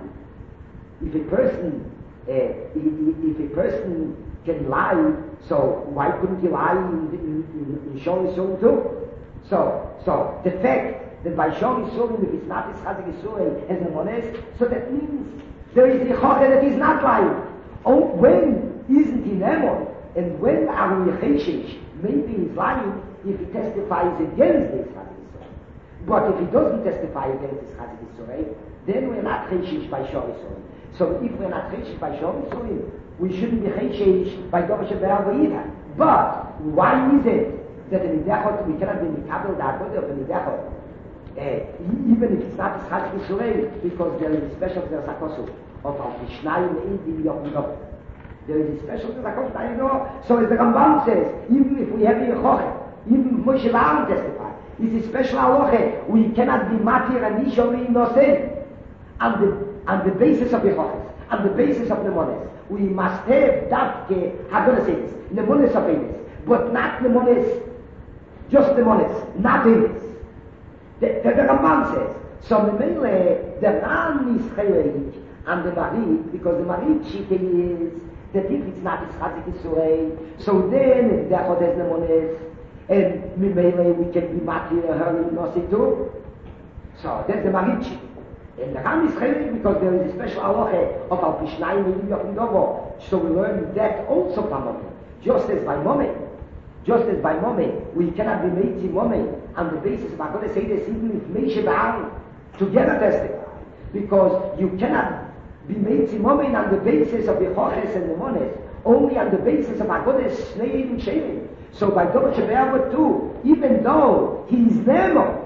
if a person, uh, if, if a person can lie, so why couldn't he lie in, in, in, in Shon Yisrael too? So, so the fact that by Shon Yisrael, if it's not his Chazik Yisrael, has a Mones, so that means there is a Choche that is not lying. Oh, when isn't he Nemon? And when are we Cheshish? Maybe he's lying if he testifies against his Chazik Yisrael. But if he doesn't testify against his Chazik Yisrael, then we're not Cheshish by Shon Yisrael. So if we're not Cheshish by Shon Yisrael, we shouldn't be Cheshish by Doba Shebe'alvo either. But why is it that in Idechot we cannot be Mikabel the Avodah of an Idechot? Uh, even if it's not a Chazik Yisrael, because there is a special Xeris HaKosu of Al Pishnayim Milim Yochim Dovo. There is a special Xeris HaKosu, I know. So as the Rambam says, even if we have a Yehoche, even Moshe Aaron testified, it's a special Aloche. We cannot be Matir and Nishori no say on the on the basis of Yehoches, on the basis of Nemones. We must have that Hagoneses, Nemones of Enes, but not Nemones, just Nemones, not Enes. The, the, the Ramban says, so the Mele, the Ram is Chayrik and the Marit, because the Marit Shite is that if it's not his Chazik Yisrael, so then the Achot has Nemones, and Mimele we can be Matir her in Nose too. So that's the Marit Shite. And the Ram is Chayrik because there is a special Aloche of Al Pishnayim Milim Yochim Dovo. So we learn that also from Momen. Just as by Momen, just as by Momen, we cannot be made to Momen on the basis of HaKodesh say this even if Moshe Aaron together testify. Because you cannot be made to Momen on the basis of the Yehoches and the Mones, only on the basis of HaKodesh Shnei Edim Shelim. So by Doba Shebe'alvo too, even though he is Nemo,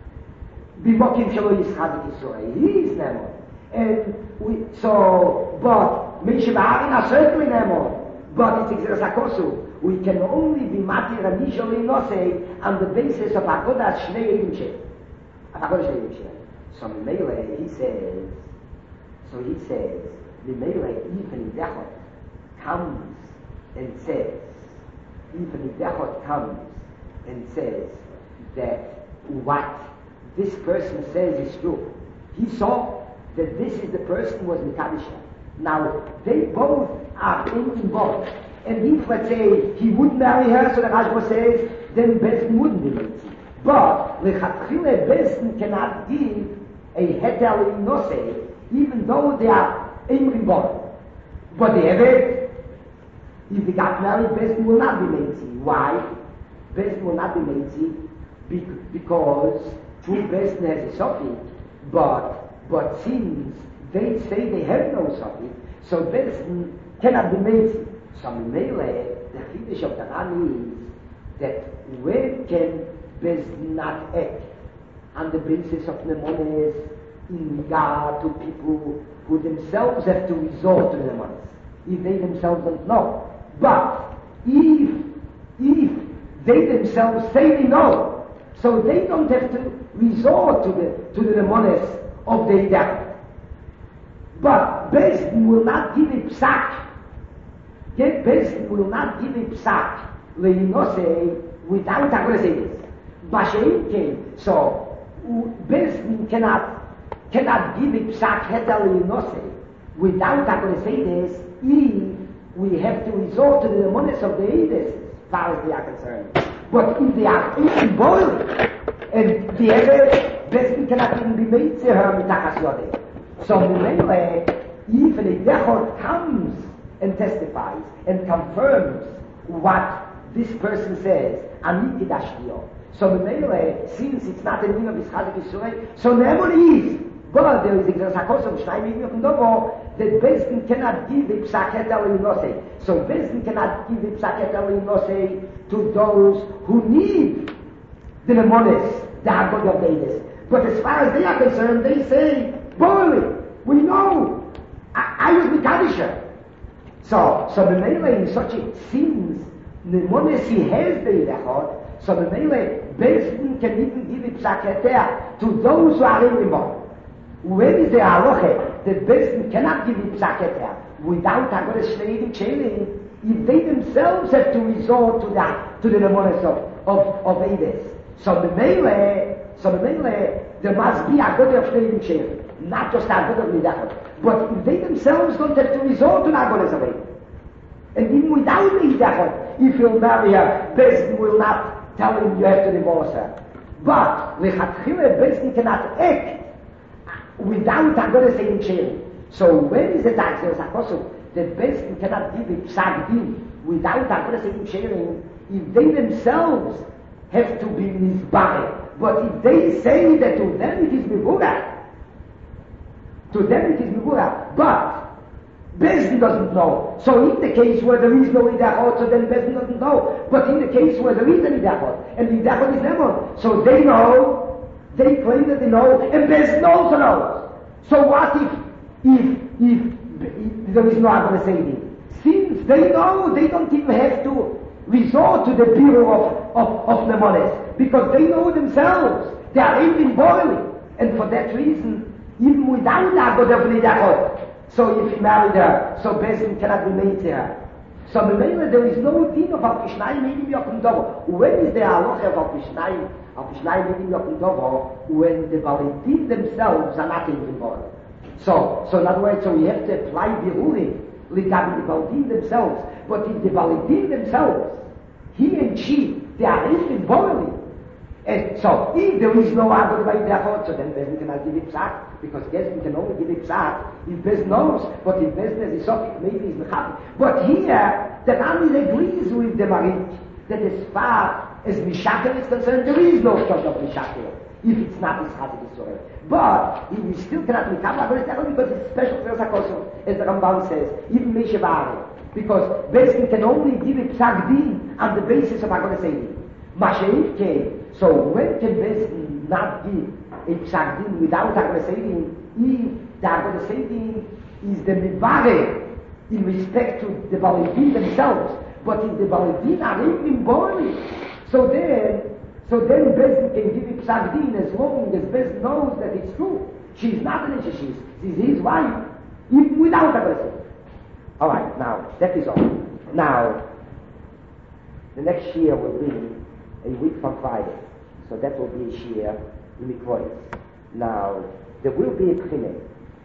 Bimokim Shelo Yischadik Yisrael, he is Nemo. And we, so, but Moshe Aaron are certainly Nemo, but it's Xeris HaKosu. We can only be Matir and Nisholi Nosei on the basis of HaKodesh Shnei Edim Shelim. HaKodesh Shnei Edim Shelim. So Mele, he says, so he says, the Mele, even Idechot comes and says, even Idechot comes and says that what this person says is true. He saw that this is the person who was Mikadisha. Now, they both are involved. And if, let's say, he would marry her, so the Rashba says, then Bezdin wouldn't be married. But, Lechatchile, Bezdin cannot give a heter in Nosei, even though they are Ein Ribbon. But the Eved, if they got married, Bezdin will not be lazy. Why? Bezdin will not be lazy because true Bezdin has a suffix, but, but since they say they have no suffix, so Bezdin cannot be lazy. So Mimele, the Chiddush of the Ran is that when can Bezdin not act on the basis of Nemones in regard to people who themselves have to resort to the Nemones, if they themselves don't know. But if, if they themselves say they know, so they don't have to resort to the, to the Nemones of the Idach. But Bezdin will not give a psak. Bezdin will not give a psak le'inose without agreses. B'shein so Bezdin cannot cannot give a psak heter le'inose without agreses if we have to resort to the Nemones of the Eides, as far as they are concerned. But if they are even boiling, and the other Bezdin cannot even be made to her mitachas yodeh. So Mimele, if an Idechot comes and testifies and confirms what this person says, Ani Kidashtiyo. So Mimele, since it's not a name of Yischadik Yisrael, so never is. But there is a Gzasakos of Shnai Mivim of Novo that Bezdin cannot give a Psaket al-Inose. So Bezdin cannot give a Psaket al-Inose to those who need the Nemones, the Hagod of Eides. But as far as they are concerned, they say, boy, we know. I, I was Mikadisha. So, so the Mele in such a since the Nemones he has the Idachot, so the Mele Bezdin can even give it Psaketer to those who are in Rimon. When is the Aloche that Bezdin cannot give it Psaketer without Agoras Shleidim Chelim if they themselves have to resort to that to the Nemones of of of Eides. So the Mele, so the Mele, there must be Agoras Shleidim Chelim. Not just Agodah of Nidachot. But if they themselves don't have to resort to Agodas of Eidim, and even without Nidachot, if he'll marry her, Bezdin will not tell him you have to divorce her. But Lechatchile, Bezdin cannot act without Agodas Eidim Sheirim. So when is the Taxel Sakosov that Bezdin cannot give a Psak Din without Agodas Eidim Sheirim if they themselves have to be Mizbare? But if they say that to them it is Mivura, to them it is Mivura, but Bezdin doesn't know. So in the case where there is no Idachot, so then Bezdin doesn't know. But in the case where there is an Idachot, and the Idachot is Nemon, so they know, they claim that they know, and Bezdin also knows. So what if, if, if, if there is no Agoras Eidim? Since they know, they don't even have to resort to the bureau of, of, of Nemones, because they know themselves. They are even boiling. And for that reason, even without Agodah of Nidachot, so if he married her, so Bezdin cannot be made to her. So Memele, there is no din of Al-Pishnayim Eidim Yochim Dovo. When is the halacha of Al-Pishnayim, Al-Pishnayim Eidim Yochim Dovo? When the Balidim themselves are not even born. So, so in other words, so we have to apply Birurim, regarding the Balidim themselves. But if the Balidim themselves, he and she, they are even born. And so, if there is no Agodah by Idachot, so then Bezdin cannot give it Psak, because Bezdin can only give it Psak if Bezdin knows, but if Bezdin has a Sopik, maybe he's Mechabi. But here, the Rambam agrees with the Marit, that as far as Mishakel is concerned, there is no Shot of Mishakel, if it's not Yischadik Yisrael. But, we still cannot make Agodah by Idachot, because it's special for Zakoso, as the Rambam says, even Meshevare, because Bezdin can only give it Psak Din on the basis of Agodah Eidim. Masheif came. So when can Bezdin not give a Psak Din without Agodas Eidim if the Agodas Eidim is the Mivare in respect to the Balidim themselves, but if the Balidim are even born, so then, so then Bezdin can give a Psak Din as long as Bezdin knows that it's true. She's not an Isha, she's, she's his wife, even without Agodas Eidim. Alright, now, that is all. Now, the next year will be a week from Friday. So that will be a shir in Mikvois. Now, there will be a pchine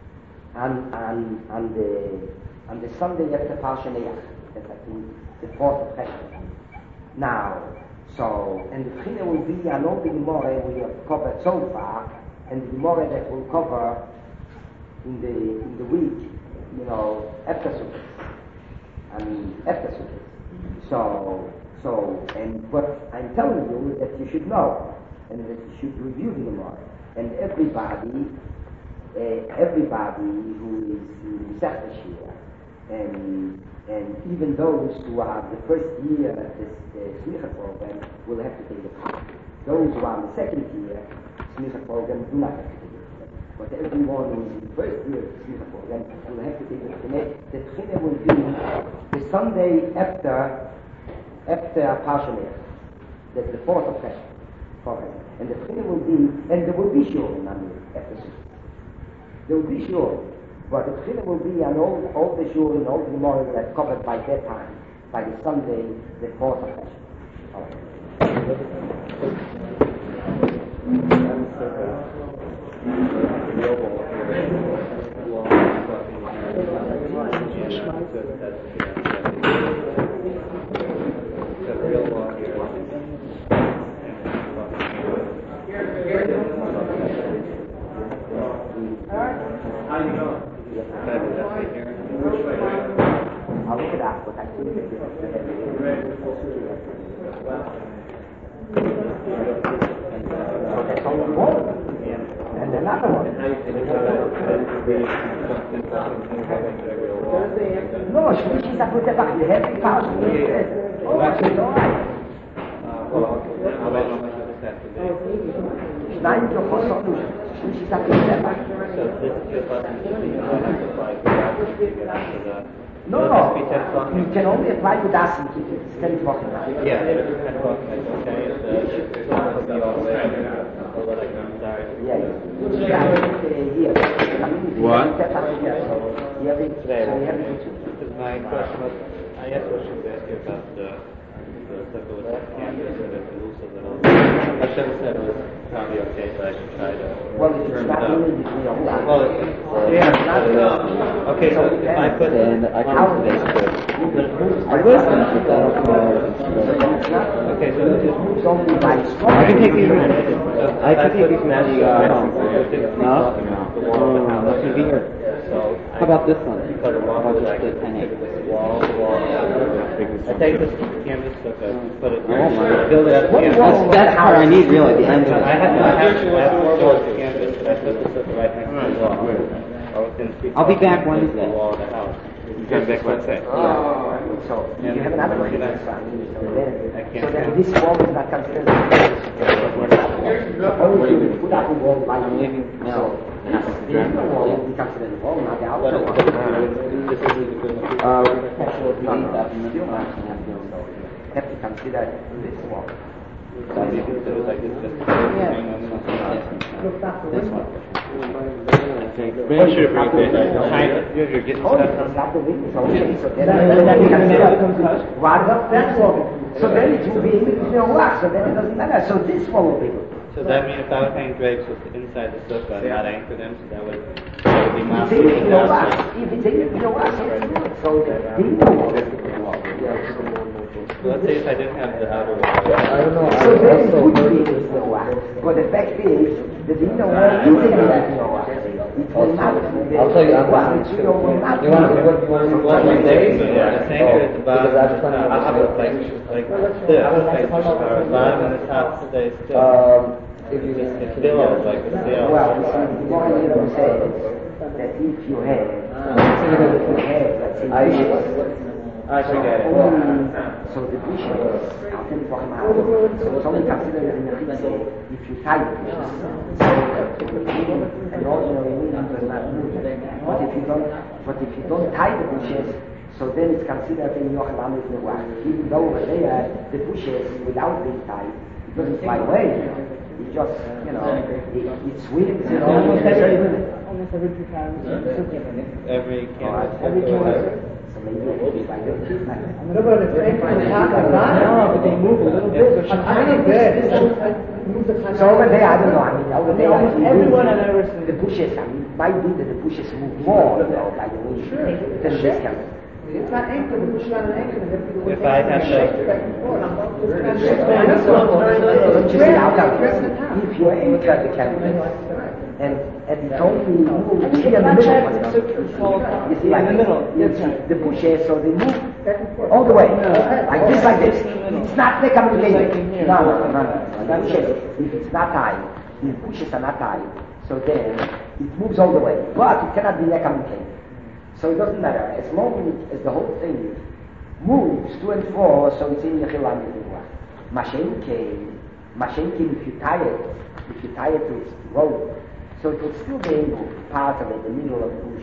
on, on, on, the, on the Sunday after Parsha Neach. That's I think the fourth of Cheshvan. Now, so, and the pchine will be on all the Gemara we have covered so far, and the Gemara that will cover in the, in the week you know, after Sukkot. I mean, after Sukkot. So, so, and what I'm telling you is that you should know, and that you should review the Gemara. And everybody, uh, everybody who is in Sechta Shia, and and even those who are the first year of this Smicha program will have to take the class. Those who are in the second year Smicha program do not have to take it. But everyone who is in the first year of the Smicha program will have to take the Tchine. The Tchine will be the Sunday after after Parsha Lev. That's the fourth of Chesed. And the Tchine will be, and there will be Shur in Mamre after Sukkot. There will be Shur. But the Tchine will be on all, all the Shur and all the Gemara that's covered by that time, by the Sunday, the fourth of Chesed. How you doing? I'll look it up, but I think it's so that's only one. And another one. No, Shlishi is a good about the heavy power. Oh, it's all right. Nine to four, Shlishi is a good about. No, no, you can only apply to das and keep it. It's ten o'clock at night. Yeah, it's ten o'clock at night. Yeah, yeah. What? Yeah, Because my question was, I asked questions to ask you about the the circle with that campus and the elusive and all that. I should have said it was probably okay, but I should try to well, it's firm it not up. really between your own. Well, it's, yeah. Okay, so if I put And I on can the I was going to put that up tomorrow. Okay, so It's only by I strong. can take these minutes. I can take these minutes. No. No? Oh, that's convenient. So How about this one? Cut it off. How about I just can the ten take this wall, wall. I take this canvas, look, I put it, Oh, my. build it out of What canvas. wall? That's, that's how I need really the end of it. I have, I have, I have four walls of canvas, but I put this at the right next to the wall. I was in three I'll be back walls against Wednesday. The wall of the house. You come back Wednesday? Oh, so you have another one. So then, I can't so then count. this wall is not considered. Only you put up a wall by I'm leaving now. So the inner wall will be considered a wall, not the But outer it- one. but it's- this is a good one. Uh, No, no, you have to consider this wall. So you can do it like this, just Yeah. hang on the- This one. Make sure to bring this. Kind of, you're you're getting Oh, stuff it's from. not the window, so then so then then you consider what that wall. So then it will be in the wall, so then it doesn't matter. So this wall will be good. So that means if I would hang drapes with inside the sukkah and not anchor them, so that would, that would be my If it's in the wall, house. if it's in the wall, so it's good. So the inner wall is the wall. So let's say if I didn't have the outer wall. I don't know. So then it would be in the wall. But the fact is, the inner wall is in the wall. It will not be I'll tell you, I'm well, not it will not You want to what you want to One what day, you yeah, the anchor at the bottom, Because I just want to uh, like, like this, like, or bottom and the top stays still. Um, if you It's still, like, it's still. Well, you see, the more you say that if you have, if you have, let's say, I bushes, I forget it. only, so the bushes are ten for an hour. So it's only considered in the pizza if you tie the bushes. So an ordinary meaning does not move. But if you don't, but if you don't tie the bushes, so then it's considered in your Lamed Nebuach. Even though over there the bushes without being tied, it doesn't fly away. It just, you know, it, it swims, you know. Almost every, Every almost every two times. Every canvas. Every canvas. So maybe it will be like that. No, but it's anchored on top of that. No, but they move a little bit. A tiny bit. Move the tiny So over there, I don't know. I mean, over there, Almost I think everyone the- I've ever seen. the bushes. I mean, it might be that the bushes move more, you know, by the wind Sure. than this can. It's not anchored. The bush is not an anchor. They have to go If I had, like- back and forth. Don't you see how come? If you anchor the canvas, And, and he told me, move here in the middle. You see, like in the middle. You see, the bushes, so they move all the way. Like this, like this. It's not they come together. No, no, no, no. The bushes, if it's not tied, the bushes are not tied, so then it moves all the way. But it cannot be necommunicated. So it doesn't matter. As long as the whole thing moves to and fro, so it's in Yechilam Yehuah. Mashenke, Mashenke, if you tie it, if you tie it to its rope, so it will still be able to part of it, the middle of the bush,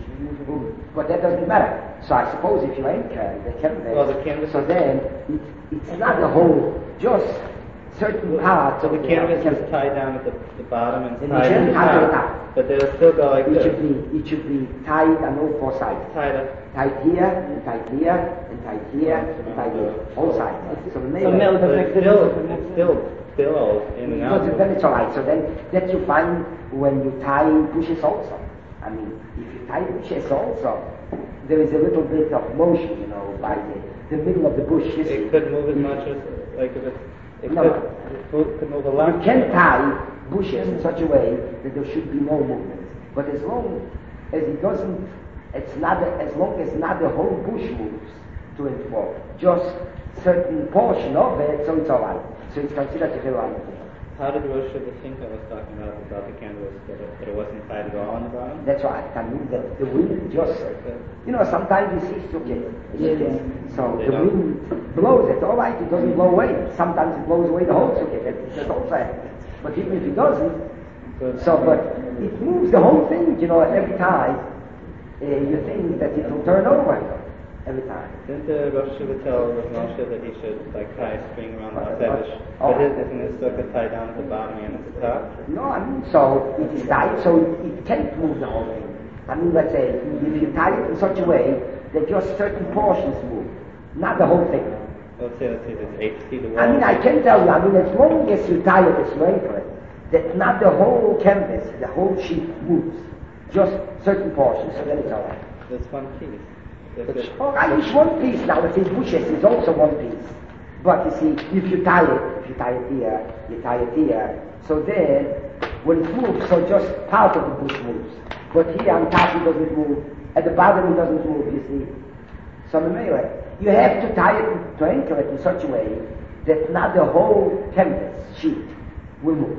but that doesn't matter. So I suppose if you anchor the canvas, well, the canvas so then it, it's not the whole, just certain parts. So the of canvas the, is tied down at the, the bottom and, and tied at the top, the top, but they'll still go like it this. should be it should be tied on all four sides. Tied up. Tied here, and tied here, and tied here, and tied here, all sides. So the So nail, nail But doesn't it's still, it's still billows in and out. but then it's all right. So then that you find when you tie bushes also. I mean, if you tie bushes also, there is a little bit of motion, you know, by the, the middle of the bush. You see. It could move as much as, like if it's, it No. could, it could- could move a lot. You can tie bushes in such a way that there should be no movement. But as long as it doesn't, it's not, as long as not the whole bush moves to and fro, just certain portion of it, so it's all right. So it's considered to be all right. How did Rosh Hashanah was talking about about the canvas, that it, that it wasn't tied at all on the bottom? That's right. I mean, that the wind just, you know, sometimes you see it's okay. It's okay. So They the don't. wind blows it, all right, it doesn't blow away. Sometimes it blows away the whole okay. That's, that's also happens. But even if it doesn't, so, but it moves the whole thing, you know, every time uh, you think that it will turn over, you know, every time. Didn't the Rosh Hashanah tell Rav Moshe that he should like tie a string around the outside? Oh. But his, isn't his sukkah tied down at the bottom and at the top? No, I mean, so it is tied, so it, it can't move the whole thing. I mean, let's say, if you tie it in such a way that just certain portions move, not the whole thing. Let's say, let's say there's eight feet of wall. I mean, I can tell you, I mean, as long as you tie it, as you anchor it, that not the whole canvas, the whole sheet moves, just certain portions, so then it's all right. There's one piece. If it- Oh, I use one piece now, if it's bushes, it's also one piece. But you see, if you tie it, if you tie it here, you tie it here, so then, when it moves, so just part of the bush moves. But here on top it doesn't move, at the bottom it doesn't move, you see. So anyway, you have to tie it, to anchor it in such a way that not the whole canvas sheet will move.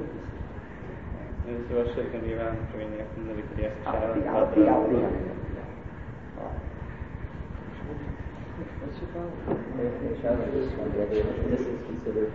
Is Rosh Hashanah going to be around during the afternoon? We could ask I'll Sharon be, I'll about be, the- I'll be. This is considered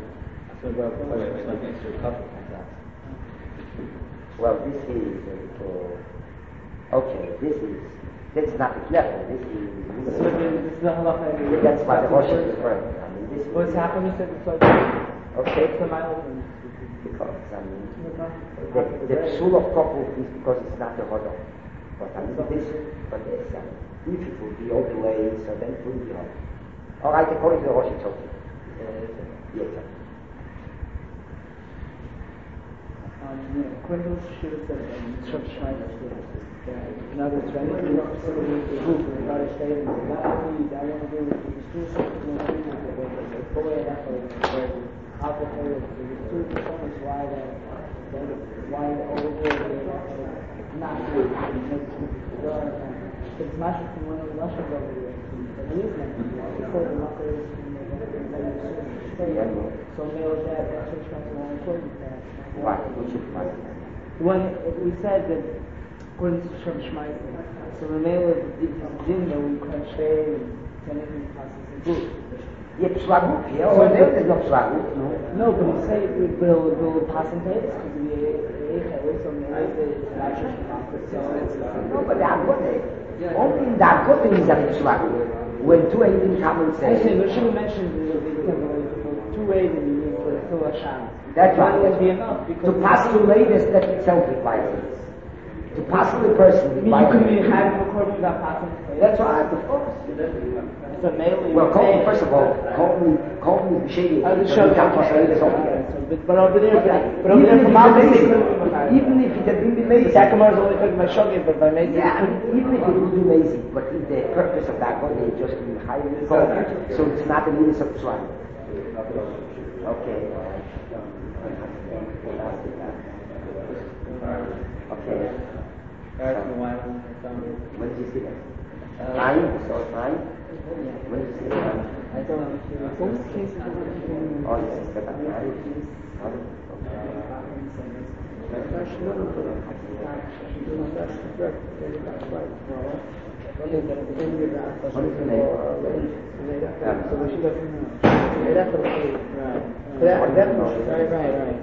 Well, this is, uh, okay, this is, this is not the knevel, this is, This is this is the halacha. that's why the Rosh is referring. I mean, this is, What's happened? You said it's like okay, it's a mile. because, I mean, the, the psul of couple is because it's not the hodol. But I mean, this, but this, I mean, if it will be all the way, so then it will be hodol. All right, according to the Rosh, it's okay. Uh, yes, sir. According to the Shir said in Shur Shmaita, in other words, when you facility the group and try to stay in the not only I want to do with the two something the full way that way alcohol the two components why that why the overall not good it's not just from one of the Russians over here the reason before the market is so mail that that's what's more important Why? Which is why? when we said that according to Shem Shmaita, so the male is din that we can stay and anything passes the book. Yeah, pslagut, yeah, over there there's no pslagut, no. No, but you say it will will pass in tables because we ate so male is not just so it's No, but the Agote, only in the Agote is a pslagut. When two Eidim come and I say, say, but she mentioned the two ways that you need for fill a sham. that's That would be right. enough because To pass the latest that itself requires it. To pass the person I mean, you could be requires it. having according to that passing tables. That's right, of course. It's a male. Well, call me, first of all, call me, call me shady. I will so show you can't pass the latest you. altogether. But, but over there, but over Even there if from it's our base, amazing, even if it had been the amazing, Sakamar is only talking about shogeg, but by Mezi, yeah, I mean, even if it would be lazy, but if the purpose of that one is just to be higher than God, so it's not a means of swine. Okay. Okay. Actually, why wasn't it found? When did you see that? Uh, Nine? So it's nine? Yeah. When did you see that? I don't know. Both cases are even. Oh, this is the nine. Right, right, right.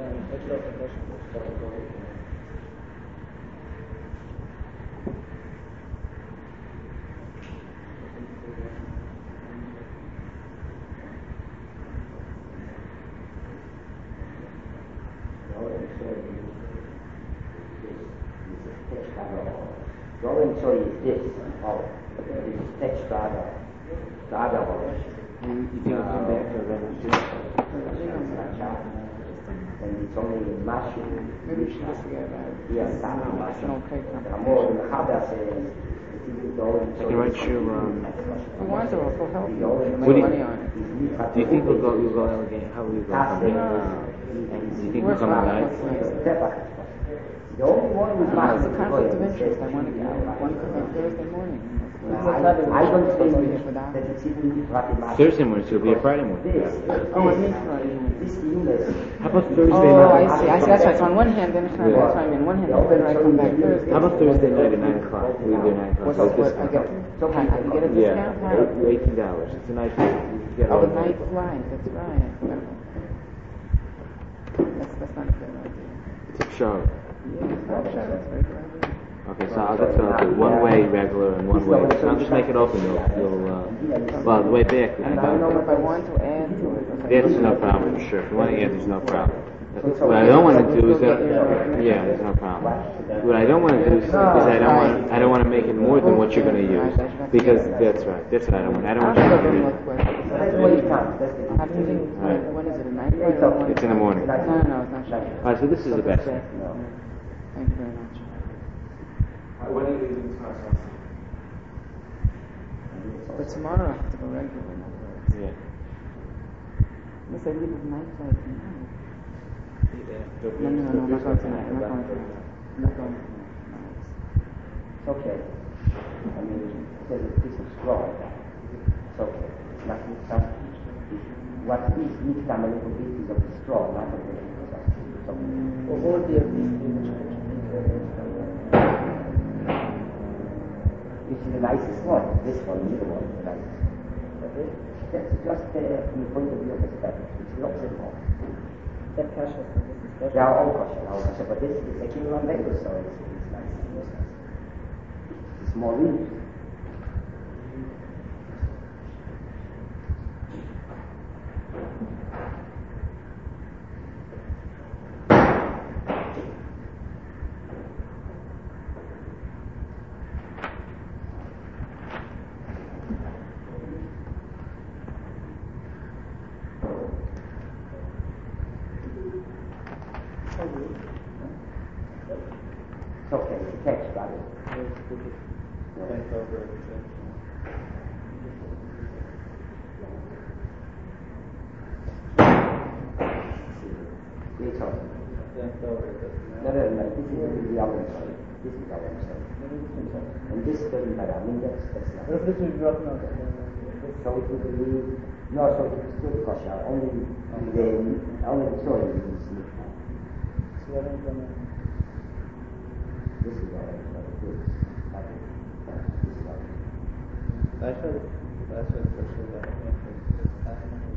Rolling soil is this. Oh, this is text strata. Strata of You think it'll come back to and it's only in Mashu. Maybe we should just forget about it. Yes, It's an okay company. Amor, the Chabad says, I can write you, um, We want to also help you What make do you- money on it. do you think you'll go, you'll go Allegheny? How will you go from here? And do you think you'll come at night? The only one who's Ah, it's a Mashu. conflict of interest. I want to go. I want to come back Thursday morning. I, I don't think that it's even Pratimah. Thursday morning, so it'll be a Friday morning. This, Oh, it means Friday morning. this unit. How about Thursday Oh, I night? see. I see. That's right. So on one hand, then it's not Yeah. that's what I mean. On one hand, it's better I come back Thursday. How about Thursday night at nine o'clock? We leave there at nine o'clock. What's Like what? this I one. get. I I can get a Yeah, discount. How? eight- eighteen dollars. It's a nice. You get Oh, all a night flight. That's right. I forgot about that. That's that's not a good idea. It's a show. Yeah, it's not sure. That's very good idea. Okay, so I'll just uh, do one way regular and one way. So I'll just make it open. You'll, you'll uh, well, the way back. And if I know if I want to add to it, if I That's no problem for sure. If you want to add, there's no problem. What I don't want to do is that, yeah, there's no problem. What I don't want to do is, is I don't want I don't want to make it more than what you're going to use because that's right. That's what I don't want. I don't I'll want you have to a use. look quick. That's what you can. That's the How do you think? When when is it? A night flight or a morning? It's in the morning. No, no, no, it's not sure. All right, so this is the best. Thank you very much. When are you leaving tomorrow? But tomorrow I have to go regular. Yeah. Unless I leave with night flight tonight. No, no, no, no, I'm not going tonight. I'm not going tonight. I'm not going tonight. It's okay. I mean, it says a piece of straw like that. It's okay. It's not, it's not, what is needs some a little bit is of the straw, not of the it's okay. Well, what would be a This is the nicest one. This one, the other one is the nicest. That's just uh, from the point of view of aesthetics. It's the opposite one. That kasha, so this is special. They are all kosher, all kosher, but this is a king on bagel, so it's, it's nice. It's nice. It's more leaves. It's okay, it's a text, got it. Bent over. It's okay. Bent over. No, no, no, this is the other side. This is our side. And this doesn't matter. I mean, that's, that's not. What if this is dropping out? So it would be, no, so it would still kosher. Only the, only the soil is mixed. So I don't know. This is our side. This is our side. I should, I should pursue that.